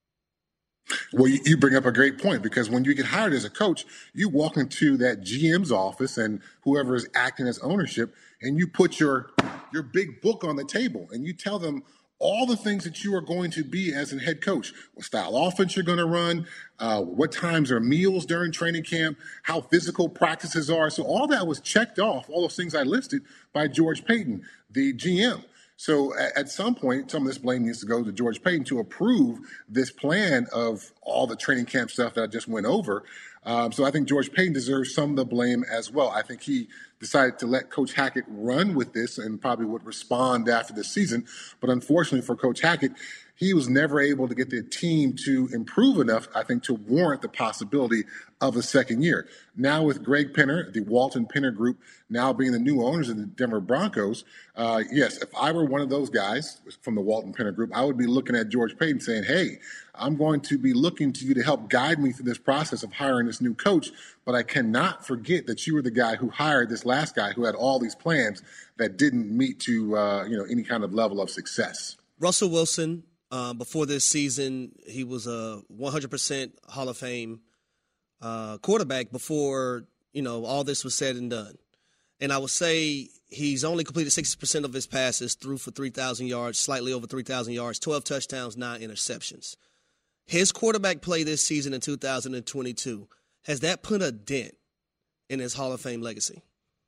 [SPEAKER 9] Well, you bring up a great point, because when you get hired as a coach, you walk into that G M's office and whoever is acting as ownership, and you put your your big book on the table and you tell them all the things that you are going to be as a head coach, what style offense you're going to run, uh, what times are meals during training camp, how physical practices are. So all that was checked off, all those things I listed, by George Paton, the G M. So at some point, some of this blame needs to go to George Paton to approve this plan of all the training camp stuff that I just went over. Um, so I think George Paton deserves some of the blame as well. I think he decided to let Coach Hackett run with this and probably would respond after the season. But unfortunately for Coach Hackett, he was never able to get the team to improve enough, I think, to warrant the possibility of a second year. Now with Greg Penner, the Walton Penner Group, now being the new owners of the Denver Broncos, uh, yes, if I were one of those guys from the Walton Penner Group, I would be looking at George Paton saying, hey, I'm going to be looking to you to help guide me through this process of hiring this new coach, but I cannot forget that you were the guy who hired this last guy who had all these plans that didn't meet to uh, you know any kind of level of success.
[SPEAKER 4] Russell Wilson, uh, before this season, he was a one hundred percent Hall of Fame uh, quarterback before you know all this was said and done. And I would say he's only completed sixty percent of his passes, threw for three thousand yards, slightly over three thousand yards, twelve touchdowns, nine interceptions. His quarterback play this season in two thousand twenty-two, has that put a dent in his Hall of Fame legacy?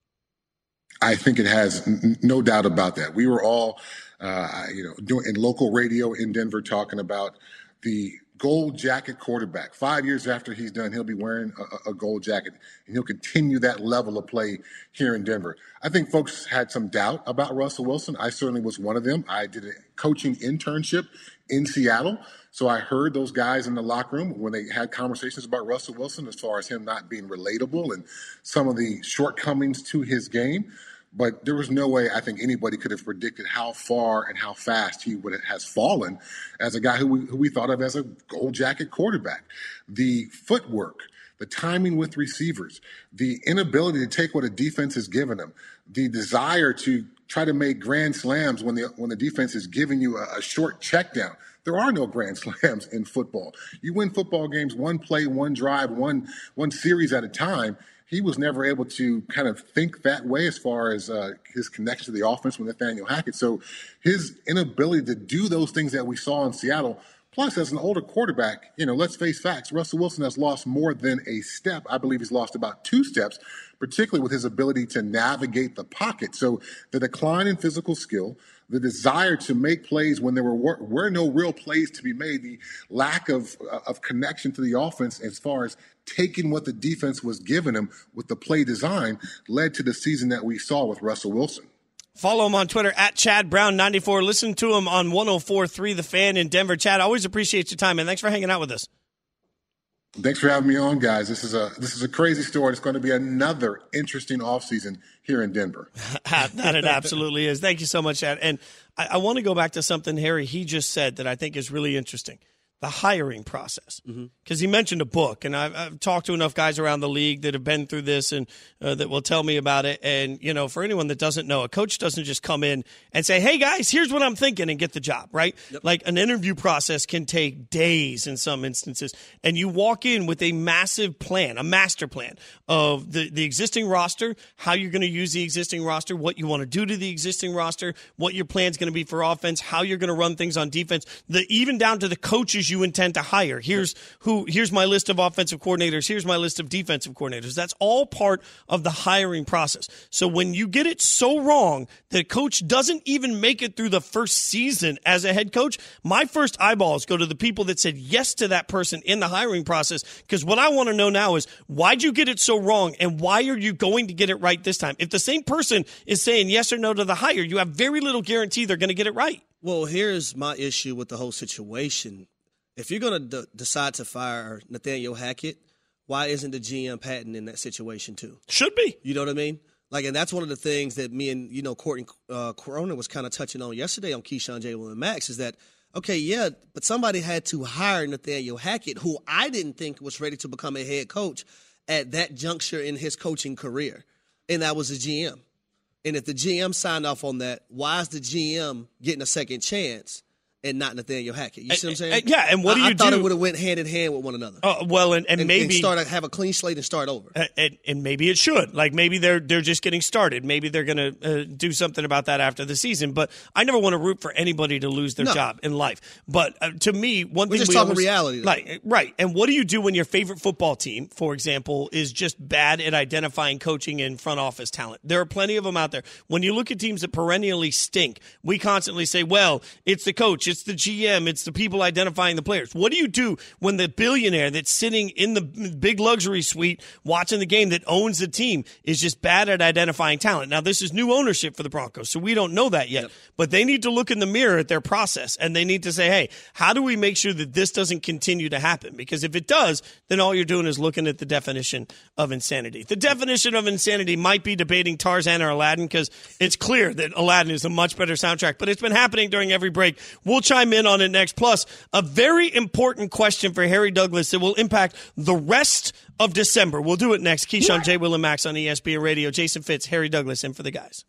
[SPEAKER 9] I think it has, n- no doubt about that. We were all, uh, you know, doing in local radio in Denver talking about the gold jacket quarterback. Five years after he's done, he'll be wearing a, a gold jacket, and he'll continue that level of play here in Denver. I think folks had some doubt about Russell Wilson. I certainly was one of them. I did a coaching internship in Seattle, so I heard those guys in the locker room when they had conversations about Russell Wilson as far as him not being relatable and some of the shortcomings to his game. But there was no way I think anybody could have predicted how far and how fast he would has fallen as a guy who we, who we thought of as a gold jacket quarterback. The footwork, the timing with receivers, the inability to take what a defense has given him, the desire to try to make grand slams when the when the defense is giving you a, a short check down. There are no grand slams in football. You win football games one play, one drive, one one series at a time. He was never able to kind of think that way as far as uh, his connection to the offense with Nathaniel Hackett. So his inability to do those things that we saw in Seattle Plus, as an older quarterback, you know, let's face facts. Russell Wilson has lost more than a step. I believe he's lost about two steps, particularly with his ability to navigate the pocket. So the decline in physical skill, the desire to make plays when there were were no real plays to be made, the lack of of connection to the offense as far as taking what the defense was giving him with the play design led to the season that we saw with Russell Wilson.
[SPEAKER 3] Follow him on Twitter at Chad Brown ninety-four. Listen to him on one oh four point three The Fan in Denver. Chad, I always appreciate your time, and thanks for hanging out with us.
[SPEAKER 9] Thanks for having me on, guys. This is a this is a crazy story. It's going to be another interesting offseason here in Denver.
[SPEAKER 3] That it absolutely is. Thank you so much, Chad. And I, I want to go back to something, Harry, he just said that I think is really interesting. The hiring process, because mm-hmm. he mentioned a book, and I've, I've talked to enough guys around the league that have been through this and uh, that will tell me about it. And, you know, for anyone that doesn't know, a coach doesn't just come in and say, hey, guys, here's what I'm thinking and get the job, right? Yep. Like an interview process can take days in some instances. And you walk in with a massive plan, a master plan of the, the existing roster, how you're going to use the existing roster, what you want to do to the existing roster, what your plan's going to be for offense, how you're going to run things on defense, the even down to the coaches you intend to hire. Here's who. Here's my list of offensive coordinators. Here's my list of defensive coordinators. That's all part of the hiring process. So when you get it so wrong that a coach doesn't even make it through the first season as a head coach, my first eyeballs go to the people that said yes to that person in the hiring process, because what I want to know now is, why'd you get it so wrong, and why are you going to get it right this time? If the same person is saying yes or no to the hire, you have very little guarantee they're going to get it right.
[SPEAKER 4] Well, here's my issue with the whole situation. If you're going to d- decide to fire Nathaniel Hackett, why isn't the G M Patton in that situation too?
[SPEAKER 3] Should be.
[SPEAKER 4] You know what I mean? Like, and that's one of the things that me and, you know, Courtney uh, Corona was kind of touching on yesterday on Keyshawn, J. Will, and Max, is that, okay, yeah, but somebody had to hire Nathaniel Hackett, who I didn't think was ready to become a head coach at that juncture in his coaching career, and that was the G M. And if the G M signed off on that, why is the G M getting a second chance and not Nathaniel Hackett? You see what I'm saying?
[SPEAKER 3] Uh, uh, yeah, and what do
[SPEAKER 4] I,
[SPEAKER 3] you
[SPEAKER 4] I thought
[SPEAKER 3] do?
[SPEAKER 4] it would have went hand in hand with one another.
[SPEAKER 3] Uh, well, and, and,
[SPEAKER 4] and
[SPEAKER 3] maybe
[SPEAKER 4] and start have a clean slate and start over.
[SPEAKER 3] Uh, and, and maybe it should. Like, maybe they're they're just getting started. Maybe they're going to uh, do something about that after the season. But I never want to root for anybody to lose their
[SPEAKER 4] no.
[SPEAKER 3] job in life. But uh, to me, one
[SPEAKER 4] We're
[SPEAKER 3] thing
[SPEAKER 4] just
[SPEAKER 3] we
[SPEAKER 4] talking
[SPEAKER 3] always,
[SPEAKER 4] reality, though.
[SPEAKER 3] like right. And what do you do when your favorite football team, for example, is just bad at identifying coaching and front office talent? There are plenty of them out there. When you look at teams that perennially stink, we constantly say, "Well, it's the coach, it's the G M, it's the people identifying the players." What do you do when the billionaire that's sitting in the big luxury suite watching the game that owns the team is just bad at identifying talent? Now, this is new ownership for the Broncos, so we don't know that yet. Yep. But they need to look in the mirror at their process, and they need to say, hey, how do we make sure that this doesn't continue to happen? Because if it does, then all you're doing is looking at the definition of insanity. The definition of insanity might be debating Tarzan or Aladdin, because it's clear that Aladdin is a much better soundtrack, but it's been happening during every break. We'll chime in on it next. Plus, a very important question for Harry Douglas that will impact the rest of December. We'll do it next. Keyshawn, J. Will, and Max on E S P N Radio. Jason Fitz, Harry Douglas in for the guys.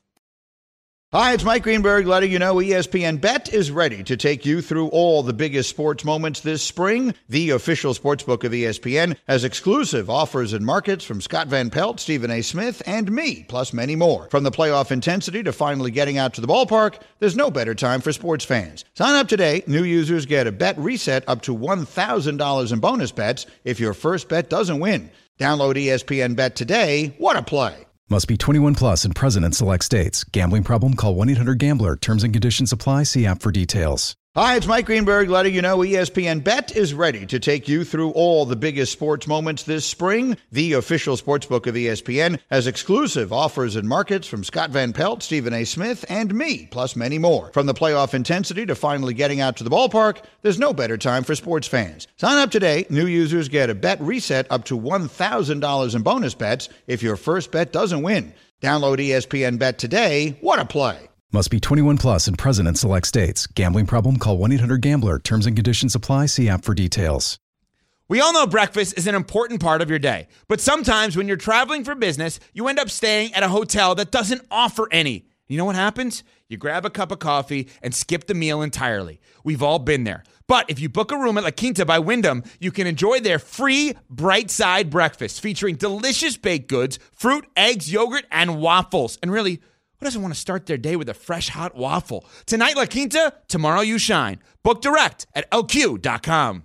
[SPEAKER 8] Hi, it's Mike Greenberg letting you know E S P N Bet is ready to take you through all the biggest sports moments this spring. The official sportsbook of E S P N has exclusive offers and markets from Scott Van Pelt, Stephen A. Smith, and me, plus many more. From the playoff intensity to finally getting out to the ballpark, there's no better time for sports fans. Sign up today. New users get a bet reset up to one thousand dollars in bonus bets if your first bet doesn't win. Download E S P N Bet today. What a play.
[SPEAKER 7] Must be twenty-one plus and present in select states. Gambling problem? Call one eight hundred gambler. Terms and conditions apply. See app for details.
[SPEAKER 8] Hi, it's Mike Greenberg letting you know E S P N Bet is ready to take you through all the biggest sports moments this spring. The official sportsbook of E S P N has exclusive offers and markets from Scott Van Pelt, Stephen A. Smith, and me, plus many more. From the playoff intensity to finally getting out to the ballpark, there's no better time for sports fans. Sign up today. New users get a bet reset up to one thousand dollars in bonus bets if your first bet doesn't win. Download E S P N Bet today. What a play.
[SPEAKER 7] Must be twenty-one plus and present in select states. Gambling problem? Call one eight hundred gambler. Terms and conditions apply. See app for details.
[SPEAKER 6] We all know breakfast is an important part of your day, but sometimes when you're traveling for business, you end up staying at a hotel that doesn't offer any. You know what happens? You grab a cup of coffee and skip the meal entirely. We've all been there. But if you book a room at La Quinta by Wyndham, you can enjoy their free Bright Side breakfast featuring delicious baked goods, fruit, eggs, yogurt, and waffles. And really, Who doesn't want to start their day with a fresh, hot waffle? Tonight, La Quinta, tomorrow you shine. Book direct at L Q dot com.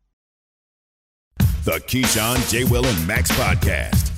[SPEAKER 2] The Keyshawn, J. Will, and Max podcast.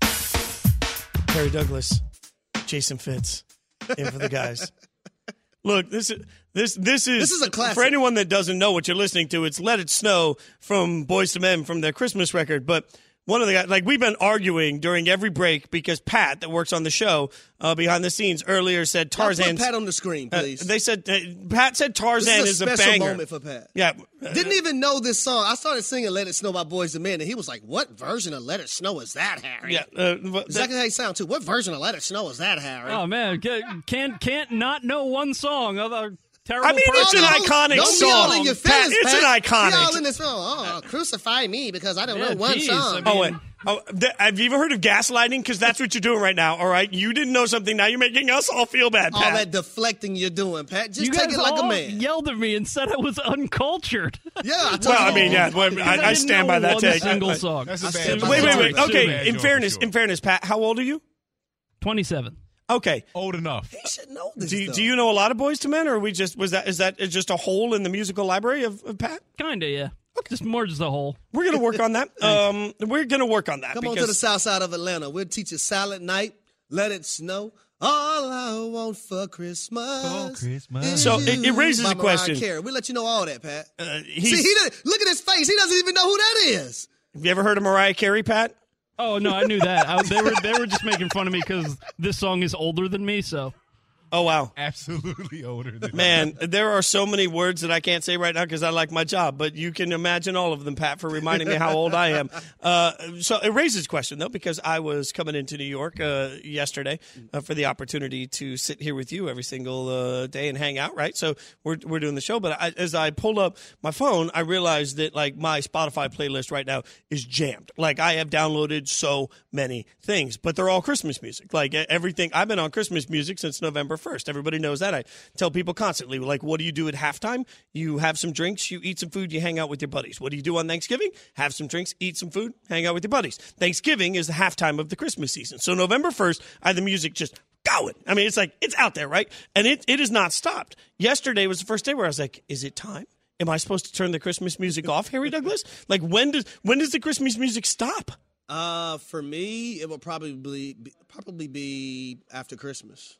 [SPEAKER 3] Harry Douglas, Jason Fitz, in for the guys. Look, this is this this is
[SPEAKER 4] This is a classic.
[SPEAKER 3] For anyone that doesn't know what you're listening to, it's "Let It Snow" from Boyz two Men from their Christmas record. But one of the guys, like we've been arguing during every break because Pat, that works on the show uh, behind the scenes, earlier said Tarzan.
[SPEAKER 4] Put Pat on the screen, please.
[SPEAKER 3] Uh, they said uh, Pat said Tarzan
[SPEAKER 4] this
[SPEAKER 3] is
[SPEAKER 4] a
[SPEAKER 3] a,
[SPEAKER 4] special
[SPEAKER 3] banger.
[SPEAKER 4] moment for Pat.
[SPEAKER 3] Yeah,
[SPEAKER 4] Didn't even know this song. I started singing "Let It Snow" by Boyz two Men, and he was like, "What version of "Let It Snow" is that, Harry?"
[SPEAKER 3] yeah. Uh, but
[SPEAKER 4] Exactly how you sound too. What version of "Let It Snow" is that, Harry?
[SPEAKER 10] Oh man, can't can't not know one song of a terrible.
[SPEAKER 3] I mean, it's
[SPEAKER 10] person.
[SPEAKER 3] an iconic
[SPEAKER 4] don't
[SPEAKER 3] song.
[SPEAKER 4] Be all in your feelings,
[SPEAKER 3] Pat, it's
[SPEAKER 4] Pat.
[SPEAKER 3] an iconic.
[SPEAKER 4] Be all in this film. Oh, crucify me because I don't
[SPEAKER 10] Yeah,
[SPEAKER 4] know one
[SPEAKER 10] geez,
[SPEAKER 4] song.
[SPEAKER 10] I mean-
[SPEAKER 3] Oh, wait. Oh, th- have you ever heard of gaslighting? Because that's what you're doing right now, all right? You didn't know something. Now you're making us all feel bad,
[SPEAKER 4] all
[SPEAKER 3] Pat.
[SPEAKER 4] that deflecting you're doing, Pat. Just
[SPEAKER 10] You
[SPEAKER 4] take
[SPEAKER 10] guys
[SPEAKER 4] it like
[SPEAKER 10] all
[SPEAKER 4] a man.
[SPEAKER 10] yelled at me and said I was uncultured.
[SPEAKER 4] Yeah, I told
[SPEAKER 3] Well,
[SPEAKER 4] you.
[SPEAKER 3] I mean, yeah, well,
[SPEAKER 10] Because
[SPEAKER 3] I, I
[SPEAKER 10] didn't
[SPEAKER 3] stand
[SPEAKER 10] know
[SPEAKER 3] by that
[SPEAKER 10] one
[SPEAKER 3] take.
[SPEAKER 10] single
[SPEAKER 3] I-
[SPEAKER 10] song.
[SPEAKER 11] That's a
[SPEAKER 4] I
[SPEAKER 11] bad
[SPEAKER 4] stand
[SPEAKER 11] joke.
[SPEAKER 4] by
[SPEAKER 3] Wait, wait, wait.
[SPEAKER 11] It's a
[SPEAKER 3] Okay,
[SPEAKER 11] bad
[SPEAKER 3] in
[SPEAKER 11] joke,
[SPEAKER 3] fairness,
[SPEAKER 11] for sure.
[SPEAKER 3] in fairness, Pat, how old are you?
[SPEAKER 10] twenty-seven.
[SPEAKER 3] Okay.
[SPEAKER 11] Old enough.
[SPEAKER 4] He should know this.
[SPEAKER 3] Do you,
[SPEAKER 4] though.
[SPEAKER 3] do you know a lot of Boyz two Men, or are we just was that is that just a hole in the musical library of, of Pat?
[SPEAKER 10] Kinda, yeah. Just more just a whole.
[SPEAKER 3] We're gonna work on that. Um, we're gonna work on that.
[SPEAKER 4] Come on
[SPEAKER 3] because
[SPEAKER 4] to the south side of Atlanta. We'll teach you Silent Night, Let It Snow. All I want for Christmas.
[SPEAKER 11] For Christmas.
[SPEAKER 4] is
[SPEAKER 3] So it- it
[SPEAKER 4] you
[SPEAKER 3] raises
[SPEAKER 4] by
[SPEAKER 3] a question.
[SPEAKER 4] Mariah Carey. We'll let you know all that, Pat.
[SPEAKER 3] uh,
[SPEAKER 4] See,
[SPEAKER 3] he's,
[SPEAKER 4] he doesn't, look at his face. He doesn't even know who that is.
[SPEAKER 3] have you ever heard of Mariah Carey, Pat?
[SPEAKER 10] Oh no, I knew that. I, they were they were just making fun of me because this song is older than me. So
[SPEAKER 3] Oh wow.
[SPEAKER 11] Absolutely older than
[SPEAKER 3] Man, there are so many words that I can't say right now because I like my job, but you can imagine all of them, Pat, for reminding me how old I am. Uh, so it raises a question, though, because I was coming into New York uh, yesterday uh, for the opportunity to sit here with you every single uh, day and hang out, right? So we're we're doing the show, but I, as I pulled up my phone, I realized that like my Spotify playlist right now is jammed. Like I have downloaded so many things, but they're all Christmas music. Like everything, I've been on Christmas music since November first. Everybody knows that. I tell people constantly, like, what do you do at halftime? You have some drinks, you eat some food, you hang out with your buddies. What do you do on Thanksgiving? Have some drinks, eat some food, hang out with your buddies. Thanksgiving is the halftime of the Christmas season. So November first, I have the music just going. I mean, it's like, it's out there, right? And it, it has not stopped. Yesterday was the first day where I was like, is it time? Am I supposed to turn the Christmas music off, Harry Douglas? Like, when does when does the Christmas music stop?
[SPEAKER 4] Uh, for me, it will probably be, probably be after Christmas.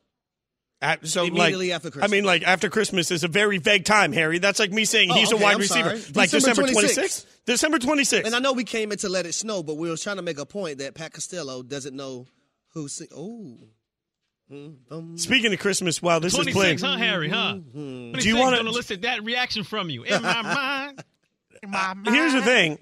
[SPEAKER 3] At, so
[SPEAKER 4] Immediately
[SPEAKER 3] like,
[SPEAKER 4] after Christmas.
[SPEAKER 3] I mean, like after Christmas is a very vague time, Harry. That's like me saying
[SPEAKER 4] Oh,
[SPEAKER 3] he's
[SPEAKER 4] okay,
[SPEAKER 3] a wide
[SPEAKER 4] I'm
[SPEAKER 3] receiver.
[SPEAKER 4] sorry.
[SPEAKER 3] Like
[SPEAKER 4] December
[SPEAKER 3] December
[SPEAKER 4] twenty-sixth.
[SPEAKER 3] twenty-sixth? December twenty-sixth.
[SPEAKER 4] And I know we came into Let It Snow, but we were trying to make a point that Pat Costello doesn't know who sing. Oh. Mm-hmm.
[SPEAKER 3] Speaking of Christmas, wow, this is
[SPEAKER 12] twenty-six,
[SPEAKER 3] bling.
[SPEAKER 12] huh, Harry, huh?
[SPEAKER 3] Do you want
[SPEAKER 12] to
[SPEAKER 3] to
[SPEAKER 12] elicit that reaction from you? In my mind. In my mind.
[SPEAKER 3] Here's the thing.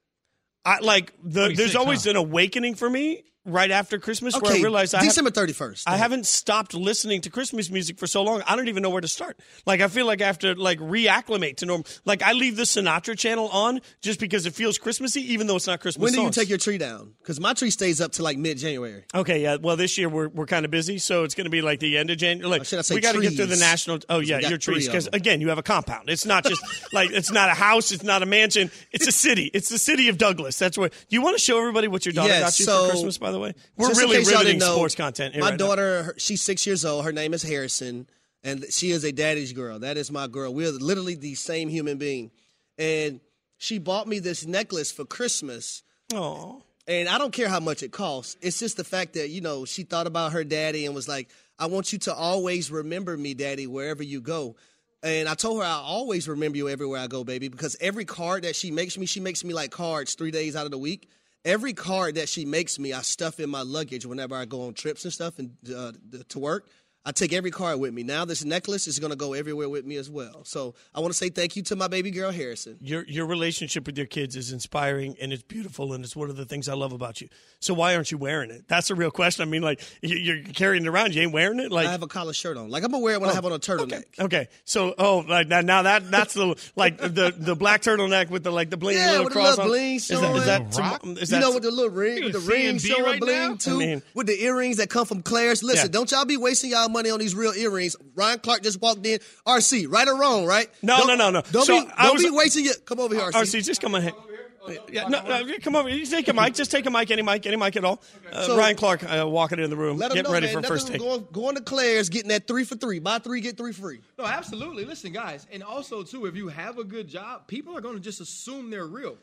[SPEAKER 3] I like the there's
[SPEAKER 12] twenty-six,
[SPEAKER 3] always
[SPEAKER 12] huh?
[SPEAKER 3] an awakening for me right after Christmas where
[SPEAKER 4] Okay,
[SPEAKER 3] I realized I have,
[SPEAKER 4] December thirty-first.
[SPEAKER 3] I haven't stopped listening to Christmas music for so long. I don't even know where to start. Like I feel like I have to like reacclimate to normal. Like I leave the Sinatra channel on just because it feels Christmassy, even though it's not Christmas.
[SPEAKER 4] When do you
[SPEAKER 3] songs.
[SPEAKER 4] take your tree down? Because my tree stays up to like mid-January.
[SPEAKER 3] Okay, yeah. Well, this year we're we're kind of busy, so it's going to be like the end of January. Like
[SPEAKER 4] Or should I say
[SPEAKER 3] we got to get through the
[SPEAKER 4] trees?
[SPEAKER 3] national. Oh
[SPEAKER 4] We
[SPEAKER 3] yeah,
[SPEAKER 4] got
[SPEAKER 3] your
[SPEAKER 4] three
[SPEAKER 3] trees.
[SPEAKER 4] of
[SPEAKER 3] Because
[SPEAKER 4] them.
[SPEAKER 3] again, you have a compound. It's not just like it's not a house. It's not a mansion. It's a city. It's the city of Douglas. That's where. Do you want to show everybody what your daughter
[SPEAKER 4] Yes,
[SPEAKER 3] got you
[SPEAKER 4] so-
[SPEAKER 3] for Christmas? By the way, we're
[SPEAKER 4] Just in
[SPEAKER 3] really
[SPEAKER 4] case y'all
[SPEAKER 3] riveting
[SPEAKER 4] didn't know,
[SPEAKER 3] sports content. Here
[SPEAKER 4] My
[SPEAKER 3] right now.
[SPEAKER 4] daughter, her, she's six years old. Her name is Harrison, and she is a daddy's girl. That is my girl. We're literally the same human being. And she bought me this necklace for Christmas.
[SPEAKER 3] Oh,
[SPEAKER 4] And I don't care how much it costs. It's just the fact that, you know, she thought about her daddy and was like, I want you to always remember me, daddy, wherever you go. And I told her I'll always remember you everywhere I go, baby, because every card that she makes me, she makes me like cards three days out of the week. Every card that she makes me, I stuff in my luggage whenever I go on trips and stuff and uh, to work. I take every card with me. Now this necklace is going to go everywhere with me as well. So I want to say thank you to my baby girl, Harrison.
[SPEAKER 3] your your relationship with your kids is inspiring and it's beautiful and it's one of the things I love about you. So why aren't you wearing it? That's a real question. I mean, like you- you're carrying it around, you ain't wearing it. Like
[SPEAKER 4] I have a collar shirt on. Like I'm going to wear it when I have on a turtleneck.
[SPEAKER 3] Okay, so oh, like now, now that that's the like the the black turtleneck with the like the bling
[SPEAKER 4] Yeah,
[SPEAKER 3] little
[SPEAKER 4] with the
[SPEAKER 3] cross
[SPEAKER 4] little
[SPEAKER 3] on.
[SPEAKER 4] bling
[SPEAKER 3] Is that,
[SPEAKER 4] showing.
[SPEAKER 3] is that
[SPEAKER 11] Rock?
[SPEAKER 3] is
[SPEAKER 4] You
[SPEAKER 3] that
[SPEAKER 4] know, with the little ring, with the
[SPEAKER 12] C
[SPEAKER 4] ring
[SPEAKER 12] and B
[SPEAKER 4] showing
[SPEAKER 12] right
[SPEAKER 4] bling
[SPEAKER 12] now?
[SPEAKER 4] too,
[SPEAKER 3] I mean-
[SPEAKER 4] with the earrings that come from Claire's. Listen,
[SPEAKER 3] Yeah.
[SPEAKER 4] don't y'all be wasting y'all money on these real earrings. Ryan Clark just walked in. R C, right or wrong, right?
[SPEAKER 3] No,
[SPEAKER 4] Don't-
[SPEAKER 3] no, no, no.
[SPEAKER 4] Don't
[SPEAKER 3] So
[SPEAKER 4] be,
[SPEAKER 3] I
[SPEAKER 4] don't
[SPEAKER 3] was-
[SPEAKER 4] be wasting your. Come over here, R C.
[SPEAKER 3] R C, just come on here. Yeah, no, no, come over. You take a mic. Just take a mic, any mic, any mic at all. Uh,
[SPEAKER 4] So-
[SPEAKER 3] Ryan Clark uh, walking in the room,
[SPEAKER 4] Let 'em
[SPEAKER 3] getting
[SPEAKER 4] know,
[SPEAKER 3] ready
[SPEAKER 4] man,
[SPEAKER 3] for
[SPEAKER 4] nothing
[SPEAKER 3] first take.
[SPEAKER 4] Going, going to Claire's, getting that three for three. Buy three, get three free.
[SPEAKER 11] No, absolutely. Listen, guys, and also too, if you have a good job, people are going to just assume they're real.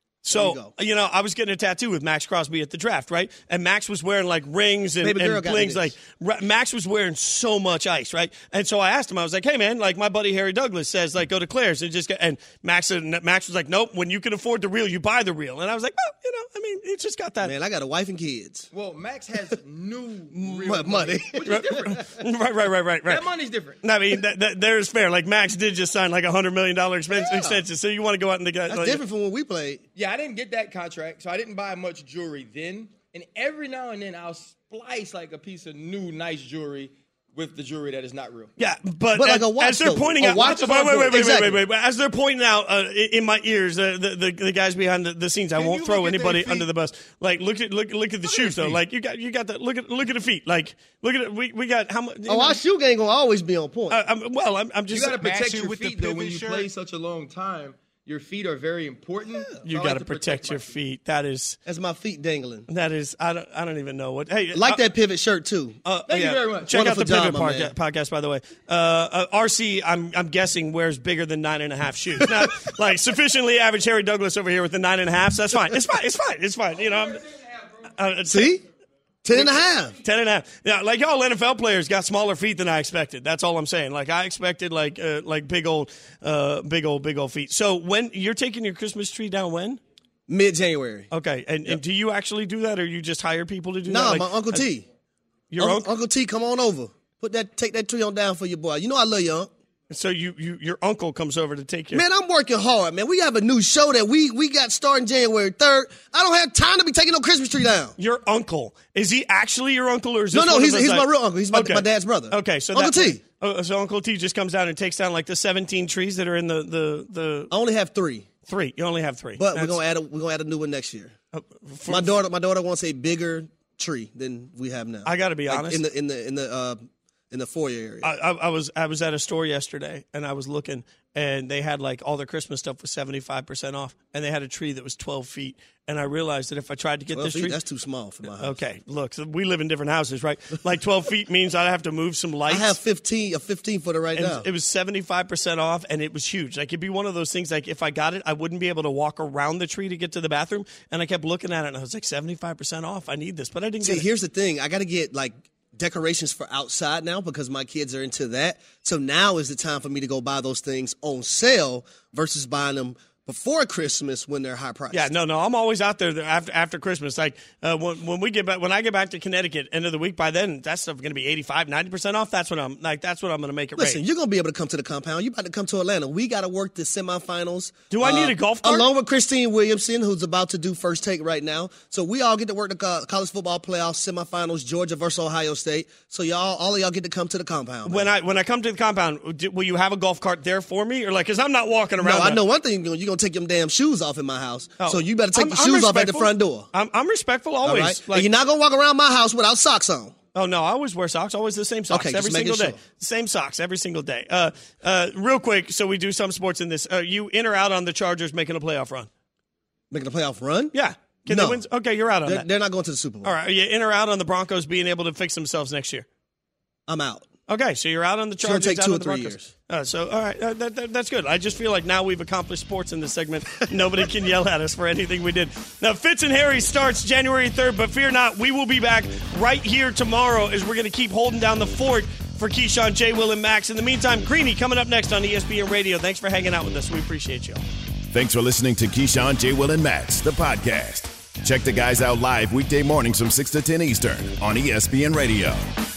[SPEAKER 3] So, you, you know, I was getting a tattoo with Max Crosby at the draft, right? And Max was wearing like rings and,
[SPEAKER 4] Baby girl
[SPEAKER 3] and
[SPEAKER 4] got
[SPEAKER 3] blings.
[SPEAKER 4] me
[SPEAKER 3] Like
[SPEAKER 4] this.
[SPEAKER 3] ra- Max was wearing so much ice, right? And so I asked him, I was like, "Hey, man, like my buddy Harry Douglas says, like go to Claire's and just get." And Max said, Max was like, "Nope, when you can afford the real, you buy the real." And I was like, "Well, you know, I mean, it's just got that."
[SPEAKER 4] Man, I got a wife and kids.
[SPEAKER 11] Well, Max has new real
[SPEAKER 4] Mo- money.
[SPEAKER 11] which is different.
[SPEAKER 3] right, right, right, right, right.
[SPEAKER 11] That money's different.
[SPEAKER 3] No, I mean, that, that, there's fair. Like Max did just sign like a hundred million dollar expense
[SPEAKER 11] Yeah.
[SPEAKER 3] extension. So you want to go out and the guy.
[SPEAKER 4] That's
[SPEAKER 3] like,
[SPEAKER 4] different from when we played.
[SPEAKER 11] Yeah, I didn't get that contract, so I didn't buy much jewelry then. And every now and then, I'll splice like a piece of new, nice jewelry with the jewelry that is not real.
[SPEAKER 3] Yeah, but,
[SPEAKER 4] But like
[SPEAKER 3] as,
[SPEAKER 4] a watch,
[SPEAKER 3] as they're
[SPEAKER 4] though.
[SPEAKER 3] pointing
[SPEAKER 4] A
[SPEAKER 3] out,
[SPEAKER 4] watch
[SPEAKER 3] wait,
[SPEAKER 4] is
[SPEAKER 3] wait,
[SPEAKER 4] on
[SPEAKER 3] wait,
[SPEAKER 4] board.
[SPEAKER 3] wait, wait,
[SPEAKER 4] Exactly.
[SPEAKER 3] wait, wait, wait. As they're pointing out uh, in my ears, uh, the, the the guys behind the, the scenes, I
[SPEAKER 11] Can
[SPEAKER 3] won't
[SPEAKER 11] you
[SPEAKER 3] throw
[SPEAKER 11] look at their
[SPEAKER 3] anybody
[SPEAKER 11] feet?
[SPEAKER 3] under the bus. Like, look at look look at the
[SPEAKER 11] Look at
[SPEAKER 3] shoes
[SPEAKER 11] their
[SPEAKER 3] though.
[SPEAKER 11] feet.
[SPEAKER 3] Like you got you got the look at look at the feet. Like look at it. We we got how much?
[SPEAKER 4] Oh, our shoe game gonna always be on point.
[SPEAKER 3] Uh, I'm, well, I'm, I'm
[SPEAKER 11] You
[SPEAKER 3] just.
[SPEAKER 11] got to protect
[SPEAKER 12] matching
[SPEAKER 11] your
[SPEAKER 12] with the
[SPEAKER 11] feet, though. When
[SPEAKER 12] pivot
[SPEAKER 11] you
[SPEAKER 12] shirt.
[SPEAKER 11] play such a long time, your feet are very important. So
[SPEAKER 3] you
[SPEAKER 11] I
[SPEAKER 3] got
[SPEAKER 11] like
[SPEAKER 3] to protect your
[SPEAKER 11] my
[SPEAKER 3] feet. That is
[SPEAKER 4] That's my feet dangling.
[SPEAKER 3] that is. I don't I don't even know what. Hey,
[SPEAKER 4] Like
[SPEAKER 3] uh,
[SPEAKER 4] that pivot shirt too.
[SPEAKER 3] Uh,
[SPEAKER 11] Thank you
[SPEAKER 3] yeah.
[SPEAKER 11] very much.
[SPEAKER 3] Check out
[SPEAKER 4] Wonderful
[SPEAKER 3] the Pivot
[SPEAKER 4] job, my
[SPEAKER 3] podca-
[SPEAKER 4] man.
[SPEAKER 3] podcast, by the way. Uh, uh, R C, I'm I'm guessing wears bigger than nine and a half shoes. Not like sufficiently average Harry Douglas over here with the nine and a half. So that's fine. It's fine. It's fine. It's fine. You know. I'm, uh,
[SPEAKER 4] See? Ten and a half.
[SPEAKER 3] Ten and a half. Yeah, like y'all N F L players got smaller feet than I expected. That's all I'm saying. Like I expected, like uh, like big old, uh, big old, big old feet. So when you're taking your Christmas tree down, when?
[SPEAKER 4] Mid January.
[SPEAKER 3] Okay, and, and do you actually do that, or you just hire people to do
[SPEAKER 4] Nah,
[SPEAKER 3] that? Like,
[SPEAKER 4] my Uncle
[SPEAKER 3] uh,
[SPEAKER 4] T.
[SPEAKER 3] Your
[SPEAKER 4] Uncle,
[SPEAKER 3] uncle.
[SPEAKER 4] Uncle T, come on over. Put that, take that tree on down for your boy. You know I love you, Unc.
[SPEAKER 3] So you, you your uncle comes over to take your.
[SPEAKER 4] Man, I'm working hard, man. We have a new show that we we got starting January third. I don't have time to be taking no Christmas tree down.
[SPEAKER 3] Your uncle, is he actually your uncle, or is
[SPEAKER 4] No,
[SPEAKER 3] this
[SPEAKER 4] no,
[SPEAKER 3] one of
[SPEAKER 4] he's
[SPEAKER 3] those,
[SPEAKER 4] he's
[SPEAKER 3] like-
[SPEAKER 4] my real uncle. He's my,
[SPEAKER 3] Okay.
[SPEAKER 4] my dad's brother.
[SPEAKER 3] Okay, so
[SPEAKER 4] Uncle
[SPEAKER 3] that,
[SPEAKER 4] T.
[SPEAKER 3] Oh, so Uncle T just comes down and takes down like the seventeen trees that are in the the the
[SPEAKER 4] I only have three,
[SPEAKER 3] three. You only have three,
[SPEAKER 4] but
[SPEAKER 3] That's-
[SPEAKER 4] we're gonna add a, we're gonna add a new one next year.
[SPEAKER 3] uh, for-
[SPEAKER 4] My daughter, my daughter wants a bigger tree than we have now.
[SPEAKER 3] I gotta be
[SPEAKER 4] Like,
[SPEAKER 3] honest.
[SPEAKER 4] in the in the in the uh, in the foyer area.
[SPEAKER 3] I, I, I was I was at a store yesterday and I was looking and they had like all their Christmas stuff was seventy-five percent off and they had a tree that was twelve feet and I realized that if I tried to get
[SPEAKER 4] Twelve
[SPEAKER 3] this
[SPEAKER 4] feet,
[SPEAKER 3] tree,
[SPEAKER 4] that's too small for my house.
[SPEAKER 3] okay, look, so we live in different houses, right? Like twelve feet means I have to move some
[SPEAKER 4] I
[SPEAKER 3] lights.
[SPEAKER 4] have fifteen a fifteen footer right
[SPEAKER 3] And
[SPEAKER 4] now.
[SPEAKER 3] it was seventy-five percent off, and it was huge. Like, it'd be one of those things, like, if I got it, I wouldn't be able to walk around the tree to get to the bathroom. And I kept looking at it, and I was like, seventy-five percent off. I need this, but I didn't
[SPEAKER 4] See,
[SPEAKER 3] get it.
[SPEAKER 4] here's the thing. I got to get, like, decorations for outside now because my kids are into that. So now is the time for me to go buy those things on sale versus buying them before Christmas when they're high priced.
[SPEAKER 3] Yeah, no, no. I'm always out there after after Christmas. Like uh, when when we get back, when I get back to Connecticut, end of the week. By then, that stuff going to be eighty-five, ninety percent off. That's what I'm like. That's what I'm going to make it.
[SPEAKER 4] Listen,
[SPEAKER 3] rain.
[SPEAKER 4] you're going to be able to come to the compound. You're about to come to Atlanta. We got to work the semifinals.
[SPEAKER 3] Do I need a golf cart?
[SPEAKER 4] Along with Christine Williamson, who's about to do First Take right now. So we all get to work the co- college football playoffs, semifinals, Georgia versus Ohio State. So y'all, all of y'all get to come to the compound.
[SPEAKER 3] When I when I come to the compound, do, will you have a golf cart there for me, or like, because I'm not walking
[SPEAKER 4] no,
[SPEAKER 3] around?
[SPEAKER 4] I
[SPEAKER 3] the-
[SPEAKER 4] know one thing. You're going to take them damn shoes off in my house.
[SPEAKER 3] Oh.
[SPEAKER 4] So you better take
[SPEAKER 3] I'm-
[SPEAKER 4] the
[SPEAKER 3] I'm
[SPEAKER 4] shoes off at the
[SPEAKER 3] respectful.
[SPEAKER 4] front door.
[SPEAKER 3] I'm, I'm respectful
[SPEAKER 4] All
[SPEAKER 3] always.
[SPEAKER 4] right?
[SPEAKER 3] Like,
[SPEAKER 4] and you're not going to walk around my house without socks on.
[SPEAKER 3] Oh, no, I always wear socks. Always the same socks
[SPEAKER 4] Okay, just
[SPEAKER 3] every
[SPEAKER 4] making
[SPEAKER 3] single day.
[SPEAKER 4] sure.
[SPEAKER 3] Same socks every single day. Uh, uh, real quick, so we do some sports in this. Uh, you in or out on the Chargers making a playoff run?
[SPEAKER 4] Making a playoff run?
[SPEAKER 3] Yeah. Can
[SPEAKER 4] No.
[SPEAKER 3] they win? Okay, you're out on
[SPEAKER 4] They're,
[SPEAKER 3] that.
[SPEAKER 4] they're not going to the Super Bowl.
[SPEAKER 3] All right. Are you in or out on the Broncos being able to fix themselves next year?
[SPEAKER 4] I'm out.
[SPEAKER 3] Okay, so you're out on the
[SPEAKER 4] It's gonna
[SPEAKER 3] Chargers.
[SPEAKER 4] take
[SPEAKER 3] out
[SPEAKER 4] two
[SPEAKER 3] on
[SPEAKER 4] or
[SPEAKER 3] the
[SPEAKER 4] three
[SPEAKER 3] Broncos.
[SPEAKER 4] years.
[SPEAKER 3] Uh, so, all right, uh, that, that, that's good. I just feel like now we've accomplished sports in this segment. Nobody can yell at us for anything we did. Now, Fitz and Harry starts January third, but fear not, we will be back right here tomorrow as we're going to keep holding down the fort for Keyshawn, J. Will, and Max. In the meantime, Greeny coming up next on E S P N Radio. Thanks for hanging out with us. We appreciate you.
[SPEAKER 2] Thanks for listening to Keyshawn, J. Will, and Max, the podcast. Check the guys out live weekday mornings from six to ten Eastern on E S P N Radio.